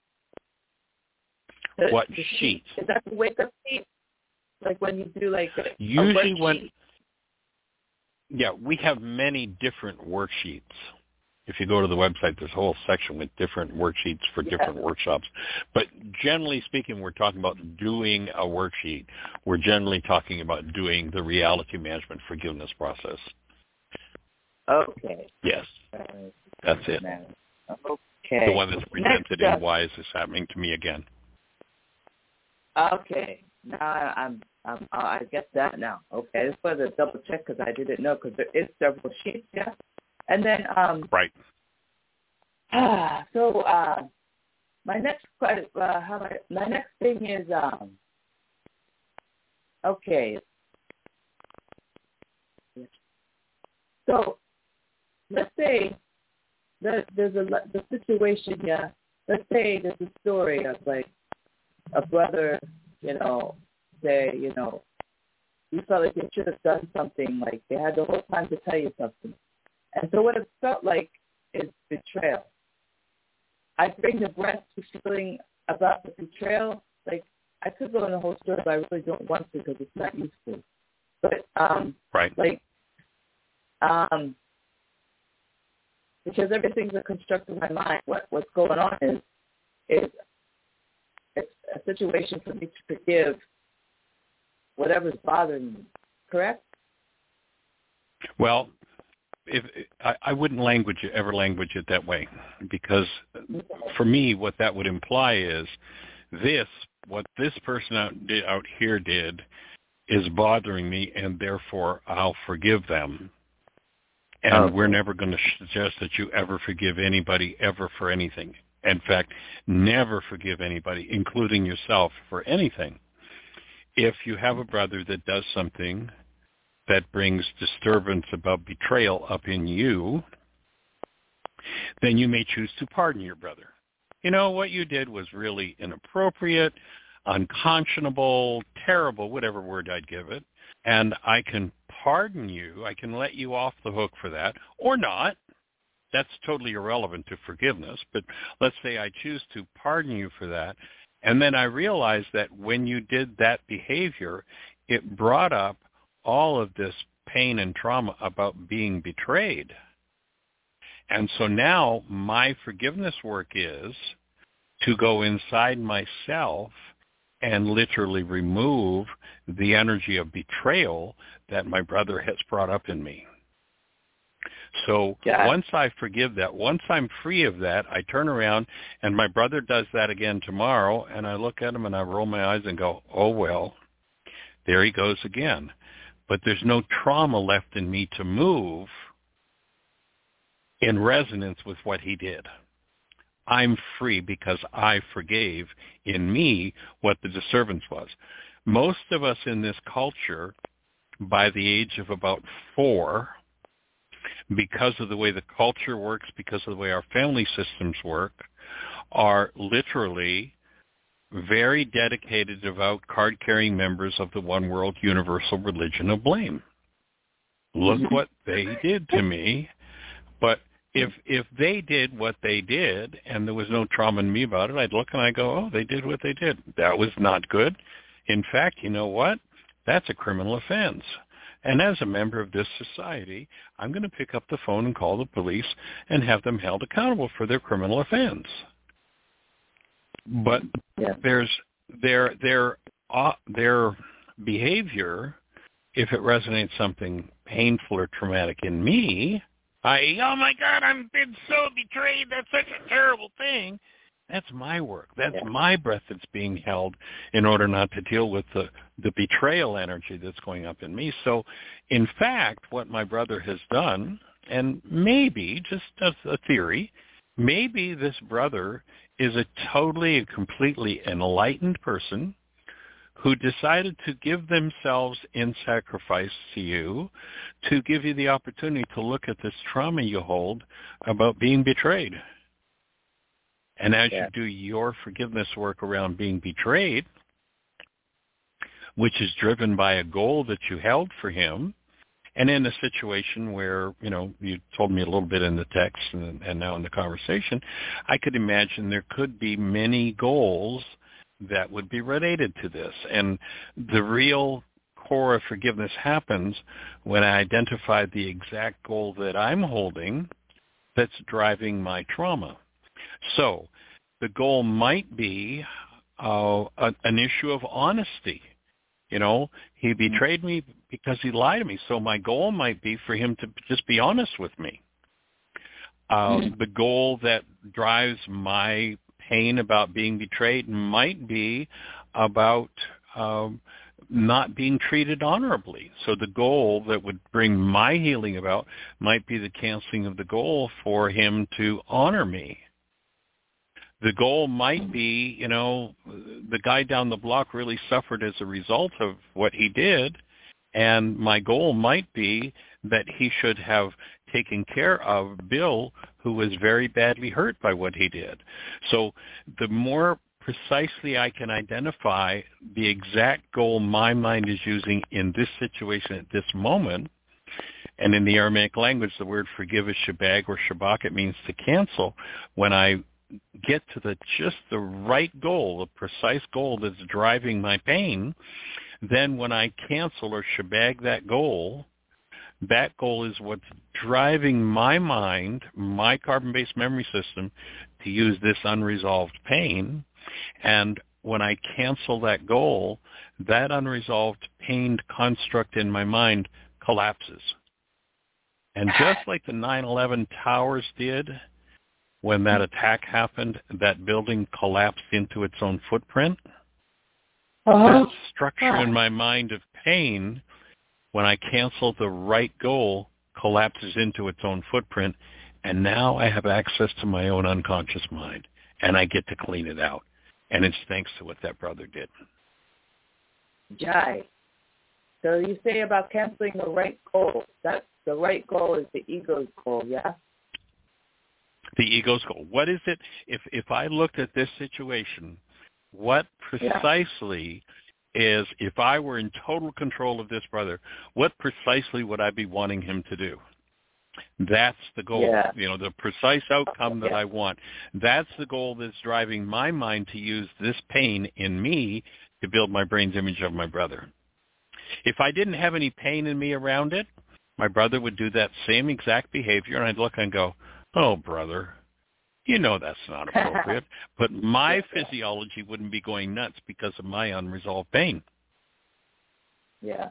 The, What the sheet? Is that the wake-up sheet? Like when you do like a, Usually a when, worksheet? yeah, we have many different worksheets. If you go to the website, there's a whole section with different worksheets for Yeah. different workshops. But generally speaking, we're talking about doing a worksheet. We're generally talking about doing the reality management forgiveness process. Okay. Yes, Uh, that's it. Okay. The one that's presented Next up- in Why Is This Happening to Me Again? Okay. Now I, I'm, I'm, I get that now. Okay. I just wanted to double check because I didn't know because there is several sheets. Yeah. And then, um, right. Ah, so uh, my next question, uh, how I, my next thing is, um, okay. So let's say that there's a the situation here. Let's say there's a story of like a brother, you know, say, you know, you felt like they should have done something, like they had the whole time to tell you something. And so what it felt like is betrayal. I bring the breath to feeling about the betrayal. Like, I could go in the whole story, but I really don't want to because it's not useful. But, um, right. like, um, because everything's a construct of my mind, what, what's going on is, is it's a situation for me to forgive whatever's bothering me, correct? Well, if I, I wouldn't language it, ever language it that way, because for me, what that would imply is this, what this person out, out here did is bothering me, and therefore I'll forgive them. And okay. We're never going to suggest that you ever forgive anybody ever for anything. In fact, never forgive anybody, including yourself, for anything. If you have a brother that does something that brings disturbance about betrayal up in you, then you may choose to pardon your brother. You know, what you did was really inappropriate, unconscionable, terrible, whatever word I'd give it, and I can pardon you. I can let you off the hook for that, or not. That's totally irrelevant to forgiveness, but let's say I choose to pardon you for that, and then I realize that when you did that behavior, it brought up all of this pain and trauma about being betrayed. And so now my forgiveness work is to go inside myself and literally remove the energy of betrayal that my brother has brought up in me. So yeah. Once I forgive that, once I'm free of that, I turn around and my brother does that again tomorrow, and I look at him and I roll my eyes and go, oh, well, there he goes again. But there's no trauma left in me to move in resonance with what he did. I'm free because I forgave in me what the disturbance was. Most of us in this culture, by the age of about four, because of the way the culture works, because of the way our family systems work, are literally very dedicated, devout, card-carrying members of the one world universal religion of blame. Look what they did to me. But if if they did what they did and there was no trauma in me about it, I'd look and I go, oh, they did what they did. That was not good. In fact, you know what? That's a criminal offense. And as a member of this society, I'm going to pick up the phone and call the police and have them held accountable for their criminal offense. But yeah. there's their their uh, their behavior, if it resonates something painful or traumatic in me, that is, oh my God, I've been so betrayed. That's such a terrible thing. That's my work. That's yeah. my breath that's being held in order not to deal with the, the betrayal energy that's going up in me. So, in fact, what my brother has done, and maybe, just as a theory, maybe this brother is a totally and completely enlightened person who decided to give themselves in sacrifice to you to give you the opportunity to look at this trauma you hold about being betrayed. And as yeah. you do your forgiveness work around being betrayed, which is driven by a goal that you held for him, and in a situation where, you know, you told me a little bit in the text and, and now in the conversation, I could imagine there could be many goals that would be related to this. And the real core of forgiveness happens when I identify the exact goal that I'm holding that's driving my trauma. So the goal might be uh, a, an issue of honesty. You know, he betrayed me because he lied to me. So my goal might be for him to just be honest with me. Uh, the goal that drives my pain about being betrayed might be about um, not being treated honorably. So the goal that would bring my healing about might be the canceling of the goal for him to honor me. The goal might be, you know, the guy down the block really suffered as a result of what he did, and my goal might be that he should have taken care of Bill, who was very badly hurt by what he did. So the more precisely I can identify the exact goal my mind is using in this situation at this moment, and in the Aramaic language, the word forgive is shabag or shabak. It means to cancel. When I get to the just the right goal, the precise goal that's driving my pain, then when I cancel or shabag that goal, that goal is what's driving my mind, my carbon-based memory system, to use this unresolved pain. And when I cancel that goal, that unresolved pained construct in my mind collapses. And just like the nine eleven towers did, when that attack happened, that building collapsed into its own footprint. Uh-huh. That structure in my mind of pain, when I cancel the right goal, collapses into its own footprint, and now I have access to my own unconscious mind, and I get to clean it out. And it's thanks to what that brother did. Jai. So you say about canceling the right goal. That's the right goal is the ego's goal, yeah? The ego's goal. What is it? If if I looked at this situation, what precisely yeah. is, if I were in total control of this brother, what precisely would I be wanting him to do? That's the goal. Yeah. You know, the precise outcome that yeah. I want. That's the goal that's driving my mind to use this pain in me to build my brain's image of my brother. If I didn't have any pain in me around it, my brother would do that same exact behavior, and I'd look and go, oh, brother, you know that's not appropriate. But my physiology wouldn't be going nuts because of my unresolved pain. Yeah.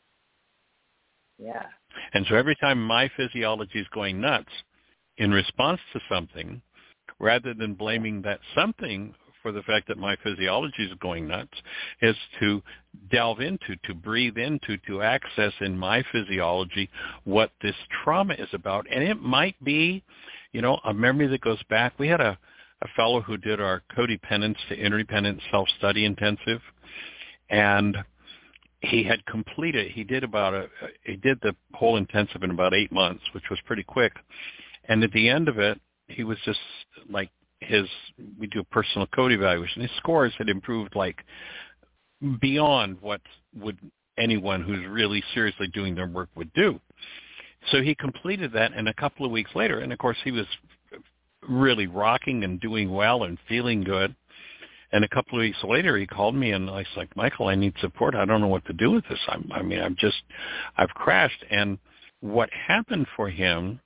Yeah. And so every time my physiology is going nuts in response to something, rather than blaming that something for the fact that my physiology is going nuts, is to delve into, to breathe into, to access in my physiology what this trauma is about. And it might be, you know, a memory that goes back. We had a, a fellow who did our codependence to interdependent self-study intensive, and he had completed, he did about a, he did the whole intensive in about eight months, which was pretty quick. And at the end of it, he was just like, his, we do a personal code evaluation. His scores had improved like beyond what would anyone who's really seriously doing their work would do. So he completed that, and a couple of weeks later, and of course he was really rocking and doing well and feeling good. And a couple of weeks later, he called me, and I was like, Michael, I need support. I don't know what to do with this. I'm, I mean, I'm just, I've crashed. And what happened for him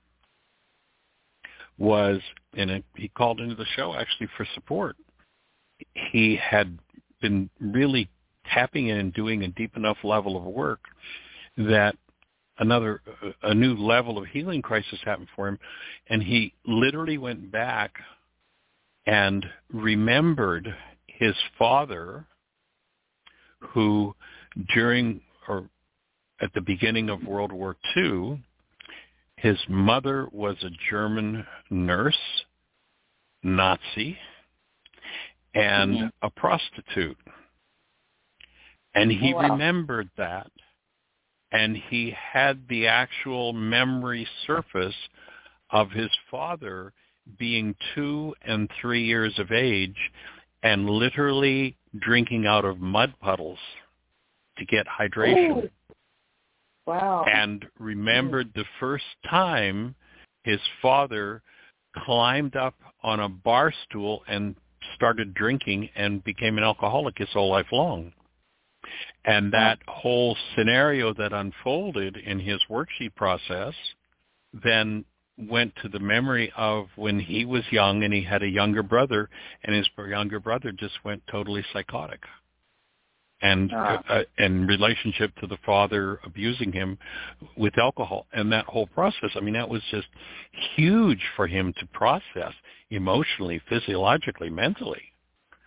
was, and it, he called into the show actually for support. He had been really tapping in and doing a deep enough level of work that another, a new level of healing crisis happened for him. And he literally went back and remembered his father, who during or at the beginning of World War Two, his mother was a German nurse, Nazi, and mm-hmm. a prostitute. And he oh, wow. remembered that, and he had the actual memory surface of his father being two and three years of age and literally drinking out of mud puddles to get hydration. Ooh. Wow. And remembered the first time his father climbed up on a bar stool and started drinking and became an alcoholic his whole life long. And that whole scenario that unfolded in his worksheet process then went to the memory of when he was young and he had a younger brother, and his younger brother just went totally psychotic. And uh, uh, in relationship to the father abusing him with alcohol. And that whole process, I mean, that was just huge for him to process emotionally, physiologically, mentally.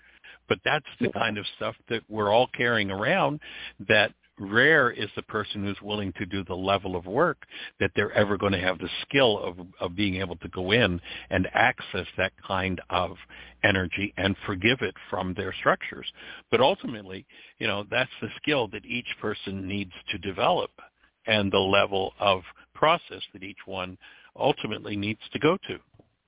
But that's the kind of stuff that we're all carrying around, that rare is the person who's willing to do the level of work that they're ever going to have the skill of, of being able to go in and access that kind of energy and forgive it from their structures. But ultimately, you know, that's the skill that each person needs to develop and the level of process that each one ultimately needs to go to.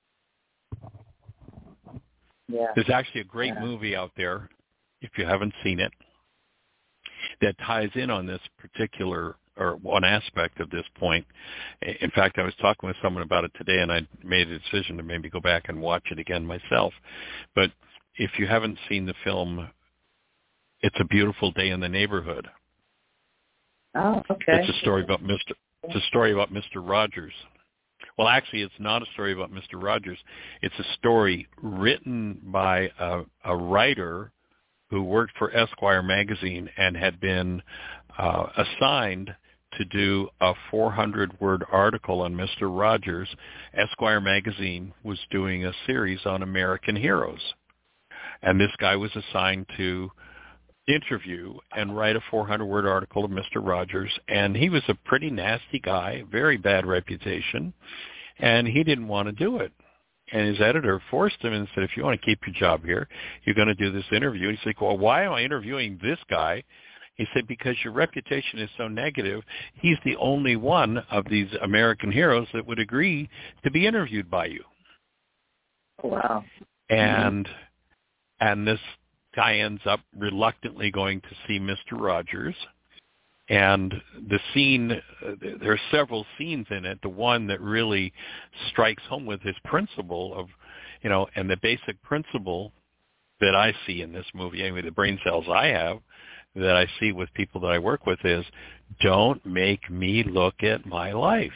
Yeah. There's actually a great yeah. movie out there, if you haven't seen it, that ties in on this particular or one aspect of this point. In fact, I was talking with someone about it today, and I made a decision to maybe go back and watch it again myself. But if you haven't seen the film, It's a Beautiful Day in the Neighborhood. Oh, okay. It's a story about Mister It's a story about Mister Rogers. Well, actually, it's not a story about Mister Rogers. It's a story written by a, a writer who worked for Esquire magazine and had been uh, assigned to do a four hundred word article on Mister Rogers. Esquire magazine was doing a series on American heroes, and this guy was assigned to interview and write a four hundred word article of Mister Rogers, and he was a pretty nasty guy, very bad reputation, and he didn't want to do it. And his editor forced him and said, if you want to keep your job here, you're going to do this interview. And he's like, well, why am I interviewing this guy? He said, because your reputation is so negative, he's the only one of these American heroes that would agree to be interviewed by you. Wow. And mm-hmm. and this guy ends up reluctantly going to see Mister Rogers. And the scene, uh, there are several scenes in it. The one that really strikes home with his principle of, you know, and the basic principle that I see in this movie, anyway, the brain cells I have, that I see with people that I work with is, don't make me look at my life.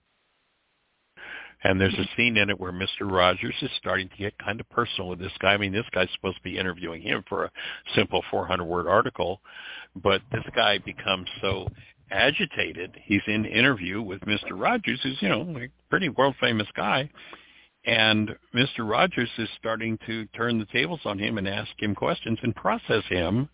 And there's a scene in it where Mister Rogers is starting to get kind of personal with this guy. I mean, this guy's supposed to be interviewing him for a simple four hundred word article, but this guy becomes so agitated. He's in interview with Mister Rogers, who's, you know, a pretty world-famous guy, and Mister Rogers is starting to turn the tables on him and ask him questions and process him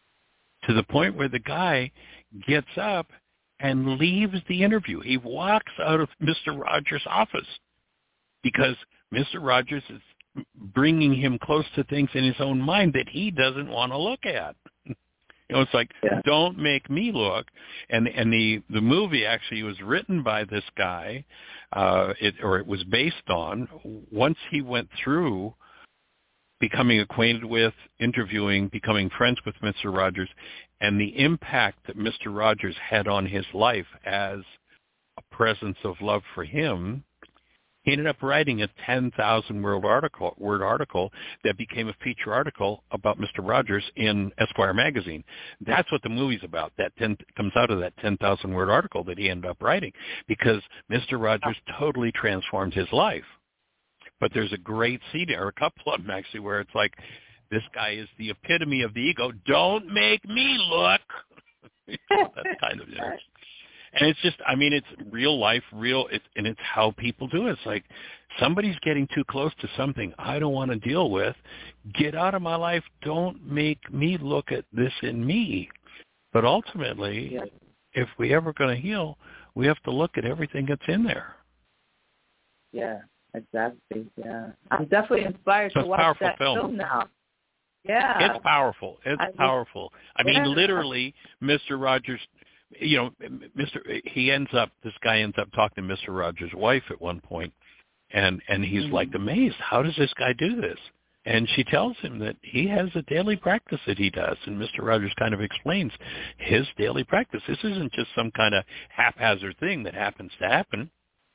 to the point where the guy gets up and leaves the interview. He walks out of Mister Rogers' office because Mister Rogers is bringing him close to things in his own mind that he doesn't want to look at. You know, it's like, yeah. Don't make me look. And and the, the movie actually was written by this guy, uh, it, or it was based on, once he went through becoming acquainted with, interviewing, becoming friends with Mister Rogers, and the impact that Mister Rogers had on his life as a presence of love for him, he ended up writing a ten thousand word article, word article that became a feature article about Mister Rogers in Esquire magazine. That's what the movie's about. That ten, comes out of that ten thousand word article that he ended up writing, because Mister Rogers totally transformed his life. But there's a great scene, or a couple of them actually, where it's like, this guy is the epitome of the ego. Don't make me look. That's kind of it. And it's just, I mean, it's real life, real, it's, and it's how people do it. It's like, somebody's getting too close to something I don't want to deal with. Get out of my life. Don't make me look at this in me. But ultimately, yeah. if we ever going to heal, we have to look at everything that's in there. Yeah. Exactly. Yeah, I'm definitely inspired so to watch that film. film now. Yeah, it's powerful. It's I powerful. I mean, yeah. literally, Mister Rogers. You know, Mister He ends up. This guy ends up talking to Mister Rogers' wife at one point, and and he's mm-hmm. like amazed. How does this guy do this? And she tells him that he has a daily practice that he does, and Mister Rogers kind of explains his daily practice. This isn't just some kind of haphazard thing that happens to happen.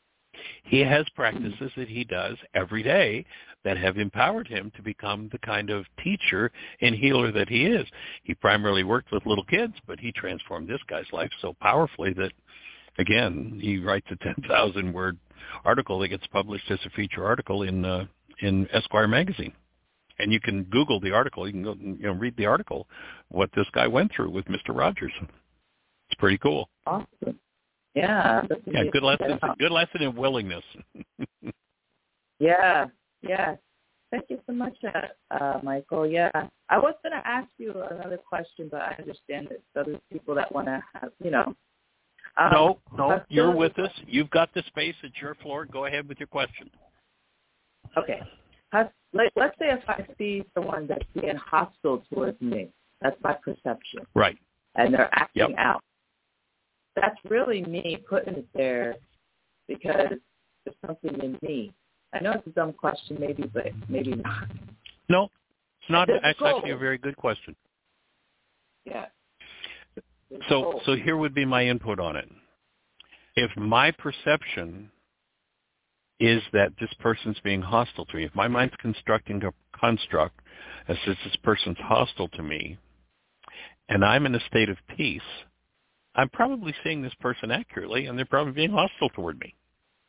He has practices that he does every day that have empowered him to become the kind of teacher and healer that he is. He primarily worked with little kids, but he transformed this guy's life so powerfully that, again, he writes a ten thousand word article that gets published as a feature article in uh, in Esquire magazine. And you can Google the article. You can go, you know, read the article, what this guy went through with Mister Rogers. It's pretty cool. Awesome. Yeah. Yeah, good lesson. Good lesson in willingness. yeah. Yeah. Thank you so much, uh, uh, Michael. Yeah, I was going to ask you another question, but I understand that other people that want to have, you know. Um, no, no, you're with us. You've got the space. It's your floor. Go ahead with your question. Okay. Has, like, let's say if I see someone that's being hostile towards me, that's my perception. Right. And they're acting yep. out. That's really me putting it there because there's something in me. I know it's a dumb question, maybe, but maybe not. No, it's not. It's actually a very good question. Yeah. So, so here would be my input on it. If my perception is that this person's being hostile to me, if my mind's constructing a construct that says this person's hostile to me, and I'm in a state of peace, I'm probably seeing this person accurately, and they're probably being hostile toward me.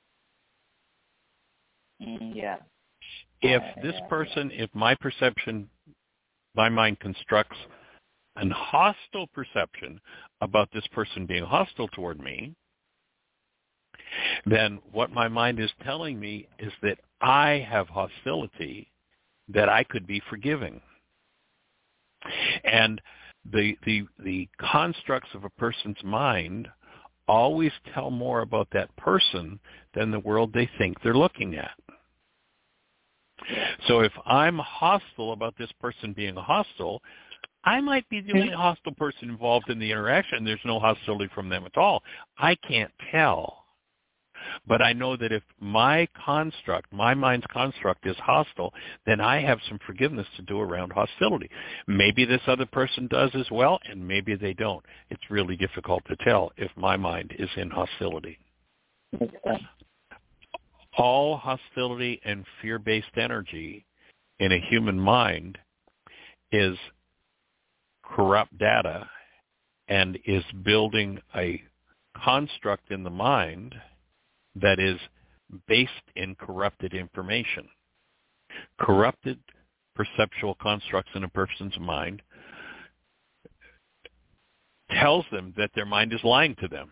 Yeah. If this person, if my perception, my mind constructs an hostile perception about this person being hostile toward me, then what my mind is telling me is that I have hostility that I could be forgiving. And the the the constructs of a person's mind always tell more about that person than the world they think they're looking at. So if I'm hostile about this person being hostile, I might be the only hostile person involved in the interaction. There's no hostility from them at all. I can't tell. But I know that if my construct, my mind's construct is hostile, then I have some forgiveness to do around hostility. Maybe this other person does as well, and maybe they don't. It's really difficult to tell if my mind is in hostility. All hostility and fear-based energy in a human mind is corrupt data and is building a construct in the mind that is based in corrupted information. Corrupted perceptual constructs in a person's mind tells them that their mind is lying to them.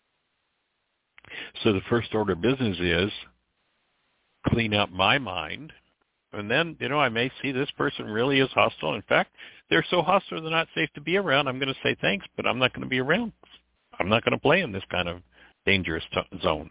So the first order of business is clean up my mind, and then, you know, I may see this person really is hostile. In fact, they're so hostile they're not safe to be around. I'm going to say thanks, but I'm not going to be around. I'm not going to play in this kind of dangerous t- zone.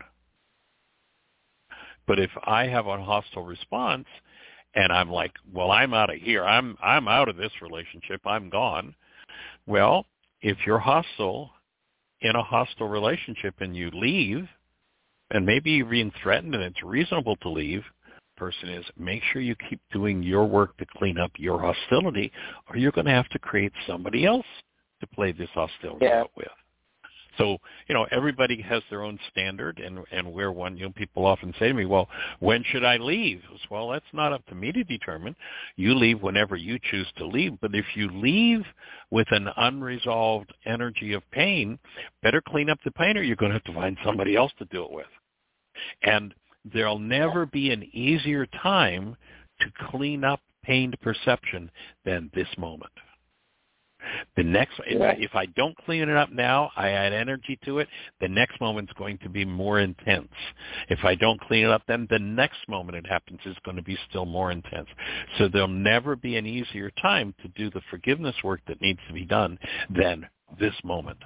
But if I have a hostile response and I'm like, well, I'm out of here. I'm I'm out of this relationship. I'm gone. Well, if you're hostile in a hostile relationship and you leave, and maybe you're being threatened and it's reasonable to leave, person is make sure you keep doing your work to clean up your hostility, or you're going to have to create somebody else to play this hostility yeah. out with. So, you know, everybody has their own standard, and, and where one, you know, people often say to me, well, when should I leave? Well, that's not up to me to determine. You leave whenever you choose to leave, but if you leave with an unresolved energy of pain, better clean up the pain or you're going to have to find somebody else to do it with. And there'll never be an easier time to clean up pained perception than this moment. The next, if I, if I don't clean it up now, I add energy to it, the next moment's going to be more intense. If I don't clean it up, then the next moment it happens is going to be still more intense. So there'll never be an easier time to do the forgiveness work that needs to be done than this moment,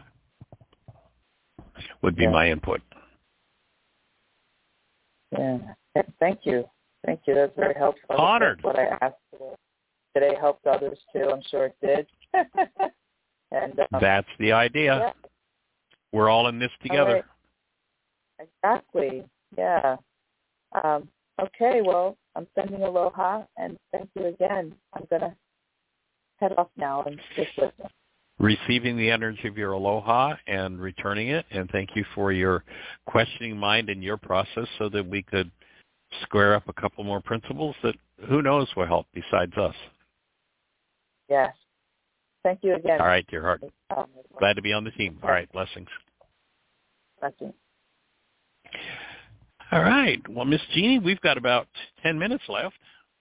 would be yeah. my input. Yeah. Thank you. Thank you. That's very helpful. Honored. That's what I asked today helped others too. I'm sure it did. and um, That's the idea. Yeah. We're all in this together. Right. Exactly. Yeah. Um, okay. Well, I'm sending aloha, and thank you again. I'm gonna head off now and just listen. Receiving the energy of your aloha and returning it, and thank you for your questioning mind and your process so that we could square up a couple more principles that who knows will help besides us. Yes. Thank you again. All right, dear heart. Um, Glad to be on the team. All right, blessings. Blessings. All right. Well, Miss Jeannie, we've got about ten minutes left.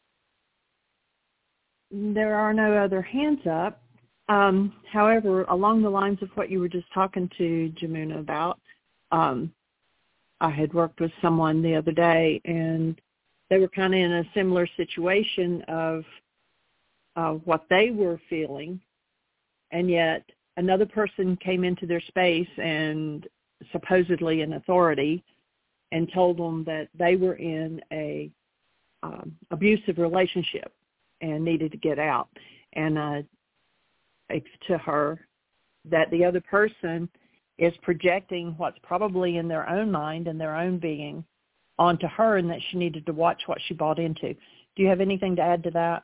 There are no other hands up. Um, however, along the lines of what you were just talking to Jamuna about, um, I had worked with someone the other day, and they were kind of in a similar situation of uh, what they were feeling, and yet another person came into their space and supposedly an authority and told them that they were in a um, abusive relationship and needed to get out. And uh, to her that the other person is projecting what's probably in their own mind and their own being onto her, and that she needed to watch what she bought into. Do you have anything to add to that?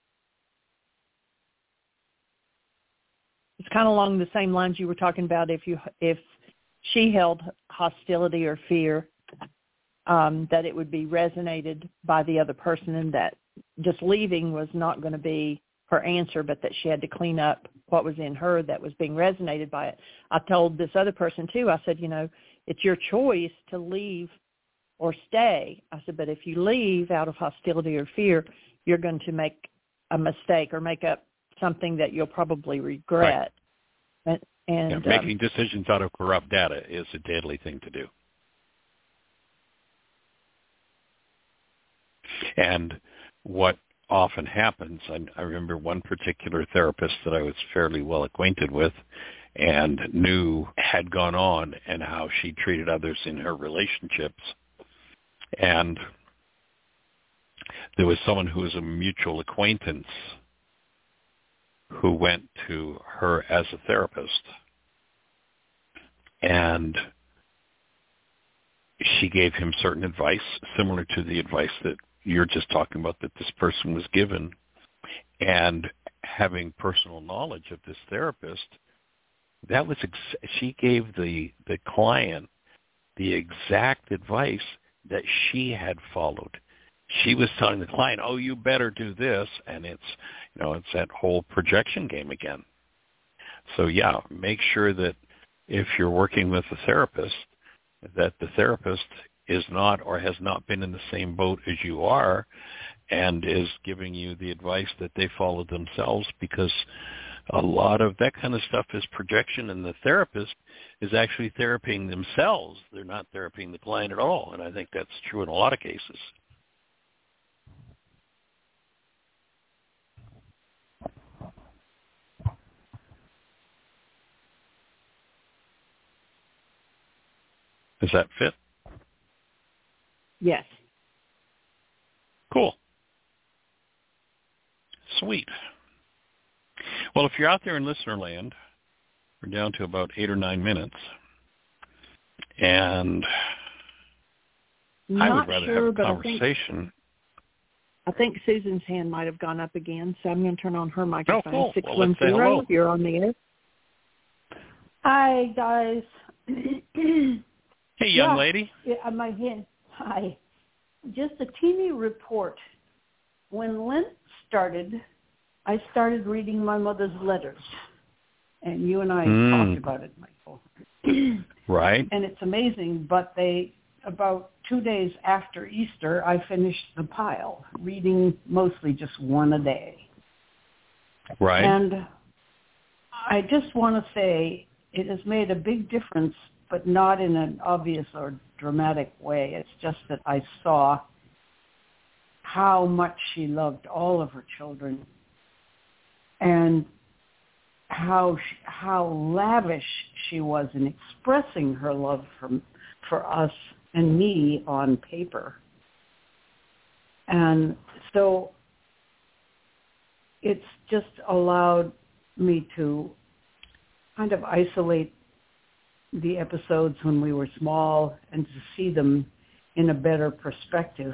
It's kind of along the same lines you were talking about. If you if she held hostility or fear, um, that it would be resonated by the other person, and that just leaving was not going to be her answer, but that she had to clean up what was in her that was being resonated by it. I told this other person too, I said, you know, it's your choice to leave or stay. I said, but if you leave out of hostility or fear, you're going to make a mistake or make up something that you'll probably regret. Right. And, and yeah, making um, decisions out of corrupt data is a deadly thing to do. And what often happens, I, I remember one particular therapist that I was fairly well acquainted with and knew had gone on and how she treated others in her relationships. And there was someone who was a mutual acquaintance who went to her as a therapist, and she gave him certain advice similar to the advice that you're just talking about that this person was given. And having personal knowledge of this therapist, that was ex- she gave the the client the exact advice that she had followed. She was telling the client, oh, you better do this, and it's, you know, it's that whole projection game again. So yeah, make sure that if you're working with a therapist, that the therapist is not or has not been in the same boat as you are and is giving you the advice that they followed themselves, because a lot of that kind of stuff is projection, and the therapist is actually therapying themselves. They're not therapying the client at all, and I think that's true in a lot of cases. Does that fit? Yes. Cool. Sweet. Well, if you're out there in listener land, we're down to about eight or nine minutes. And Not I would rather sure, have a but conversation. I think, I think Susan's hand might have gone up again, so I'm going to turn on her microphone. Oh, cool. six Well, one let's say zero, hello. you're on the air. Hi, guys. Hey, young yeah, lady. Yeah, my hand. Hi. Just a teeny report. When Lent started, I started reading my mother's letters, and you and I Mm. talked about it, Michael. Right. And it's amazing, but they, about two days after Easter, I finished the pile, reading mostly just one a day. Right. And I just want to say it has made a big difference, but not in an obvious or dramatic way. It's just that I saw how much she loved all of her children, and how she, how lavish she was in expressing her love for for us and me on paper. And so it's just allowed me to kind of isolate the episodes when we were small and to see them in a better perspective.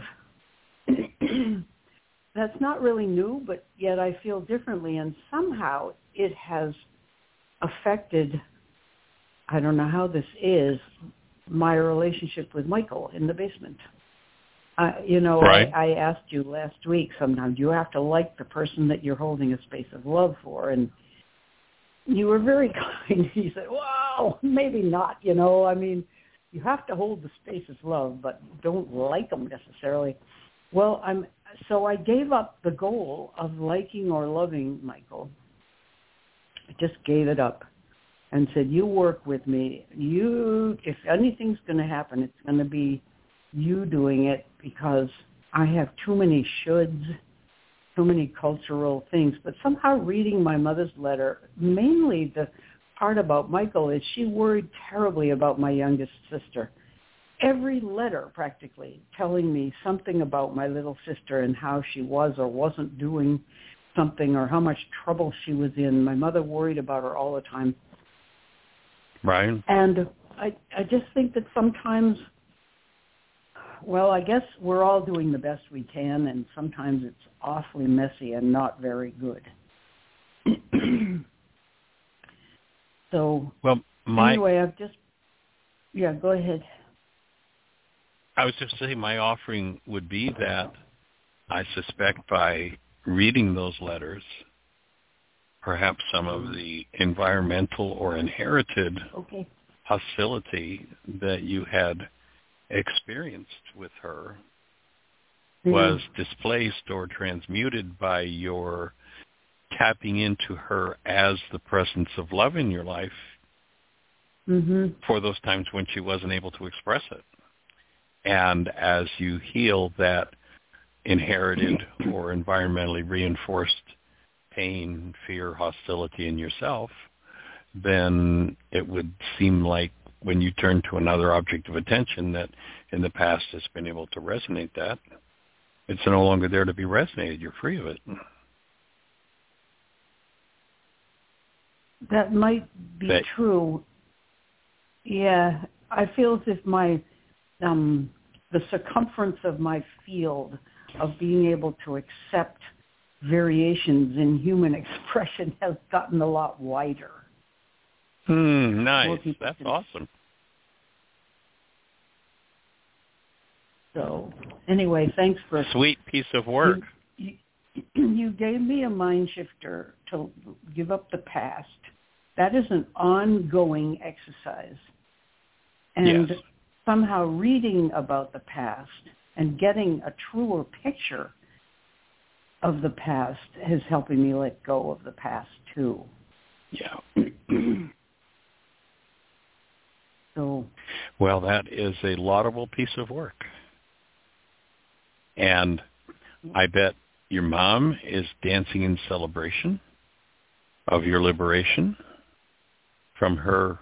That's not really new, but yet I feel differently, and somehow it has affected, I don't know how this is, my relationship with Michael in the basement. Uh, you know, Right. I, I asked you last week, sometimes you have to like the person that you're holding a space of love for, and you were very kind. You said, well, maybe not, you know. I mean, you have to hold the space of love, but don't like them necessarily. Well, I'm so I gave up the goal of liking or loving Michael. I just gave it up and said, you work with me. You, if anything's going to happen, it's going to be you doing it, because I have too many shoulds, too many cultural things. But somehow reading my mother's letter, mainly the part about Michael, is she worried terribly about my youngest sister. Every letter practically telling me something about my little sister and how she was or wasn't doing something or how much trouble she was in. My mother worried about her all the time. Right. And I, I just think that sometimes, well, I guess we're all doing the best we can, and sometimes it's awfully messy and not very good. So, well, my, anyway, I've just, yeah, go ahead. I was just saying my offering would be that I suspect by reading those letters, perhaps some of the environmental or inherited okay. hostility that you had experienced with her mm-hmm. was displaced or transmuted by your tapping into her as the presence of love in your life mm-hmm. for those times when she wasn't able to express it. And as you heal that inherited or environmentally reinforced pain, fear, hostility in yourself, then it would seem like when you turn to another object of attention that in the past has been able to resonate that, it's no longer there to be resonated. You're free of it. That might be that, true. Yeah, I feel as if my um, the circumference of my field of being able to accept variations in human expression has gotten a lot wider. Hmm, nice. That's can... awesome. So, anyway, thanks for... Sweet piece of work. You, you, you gave me a mind shifter to give up the past. That is an ongoing exercise. And yes. somehow reading about the past and getting a truer picture of the past is helping me let go of the past, too. Yeah. So, well, that is a laudable piece of work. And I bet your mom is dancing in celebration of your liberation from her,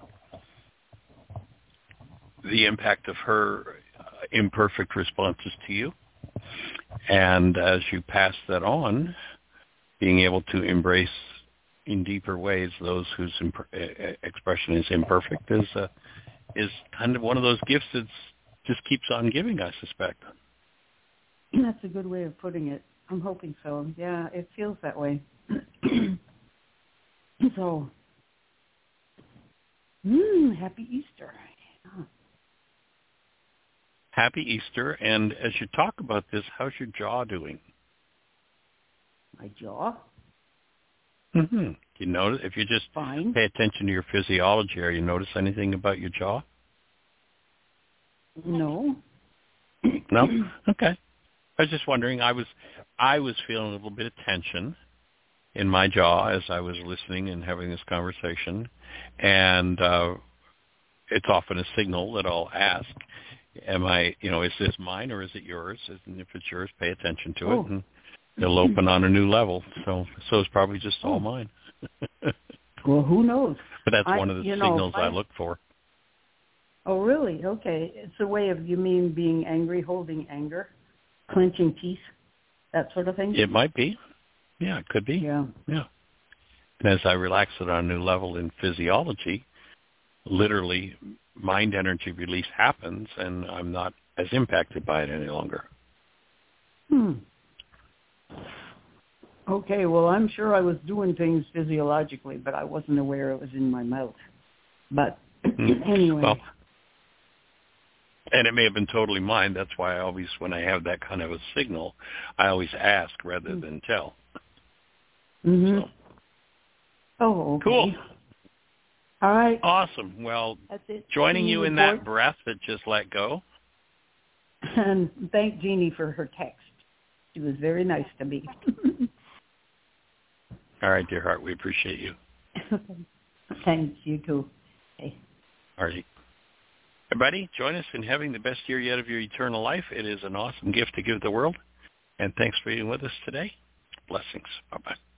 the impact of her imperfect responses to you. And as you pass that on, being able to embrace in deeper ways those whose imp- expression is imperfect is uh, is kind of one of those gifts that just keeps on giving, I suspect. That's a good way of putting it. I'm hoping so. Yeah, it feels that way. So, mm, happy Easter. Yeah. Happy Easter. And as you talk about this, how's your jaw doing? My jaw? Mm-hmm. You notice, if you just Fine. pay attention to your physiology, are you notice anything about your jaw? No. No? Okay. I was just wondering, I was I was feeling a little bit of tension in my jaw as I was listening and having this conversation. And uh, it's often a signal that I'll ask, am I, you know, is this mine or is it yours? And if it's yours, pay attention to oh. it. And it'll open on a new level. So so it's probably just all mine. Well, who knows? But that's I, one of the you know, signals I, I look for. Oh, really? Okay. It's a way of, you mean being angry, holding anger, clenching teeth, that sort of thing? It might be. Yeah, it could be. Yeah. Yeah. And as I relax it on a new level in physiology, literally mind energy release happens and I'm not as impacted by it any longer. Hmm. Okay, well, I'm sure I was doing things physiologically, but I wasn't aware it was in my mouth. But anyway. Well, and it may have been totally mine. That's why I always, when I have that kind of a signal, I always ask rather mm. than tell. Mm-hmm. So. Oh, okay. Cool. All right. Awesome. Well, That's it. joining Jeannie you in report. that breath that just let go. And thank Jeannie for her text. She was very nice to me. All right, dear heart, we appreciate you. Thanks, you too. Okay. All right. Everybody, join us in having the best year yet of your eternal life. It is an awesome gift to give the world. And thanks for being with us today. Blessings. Bye-bye.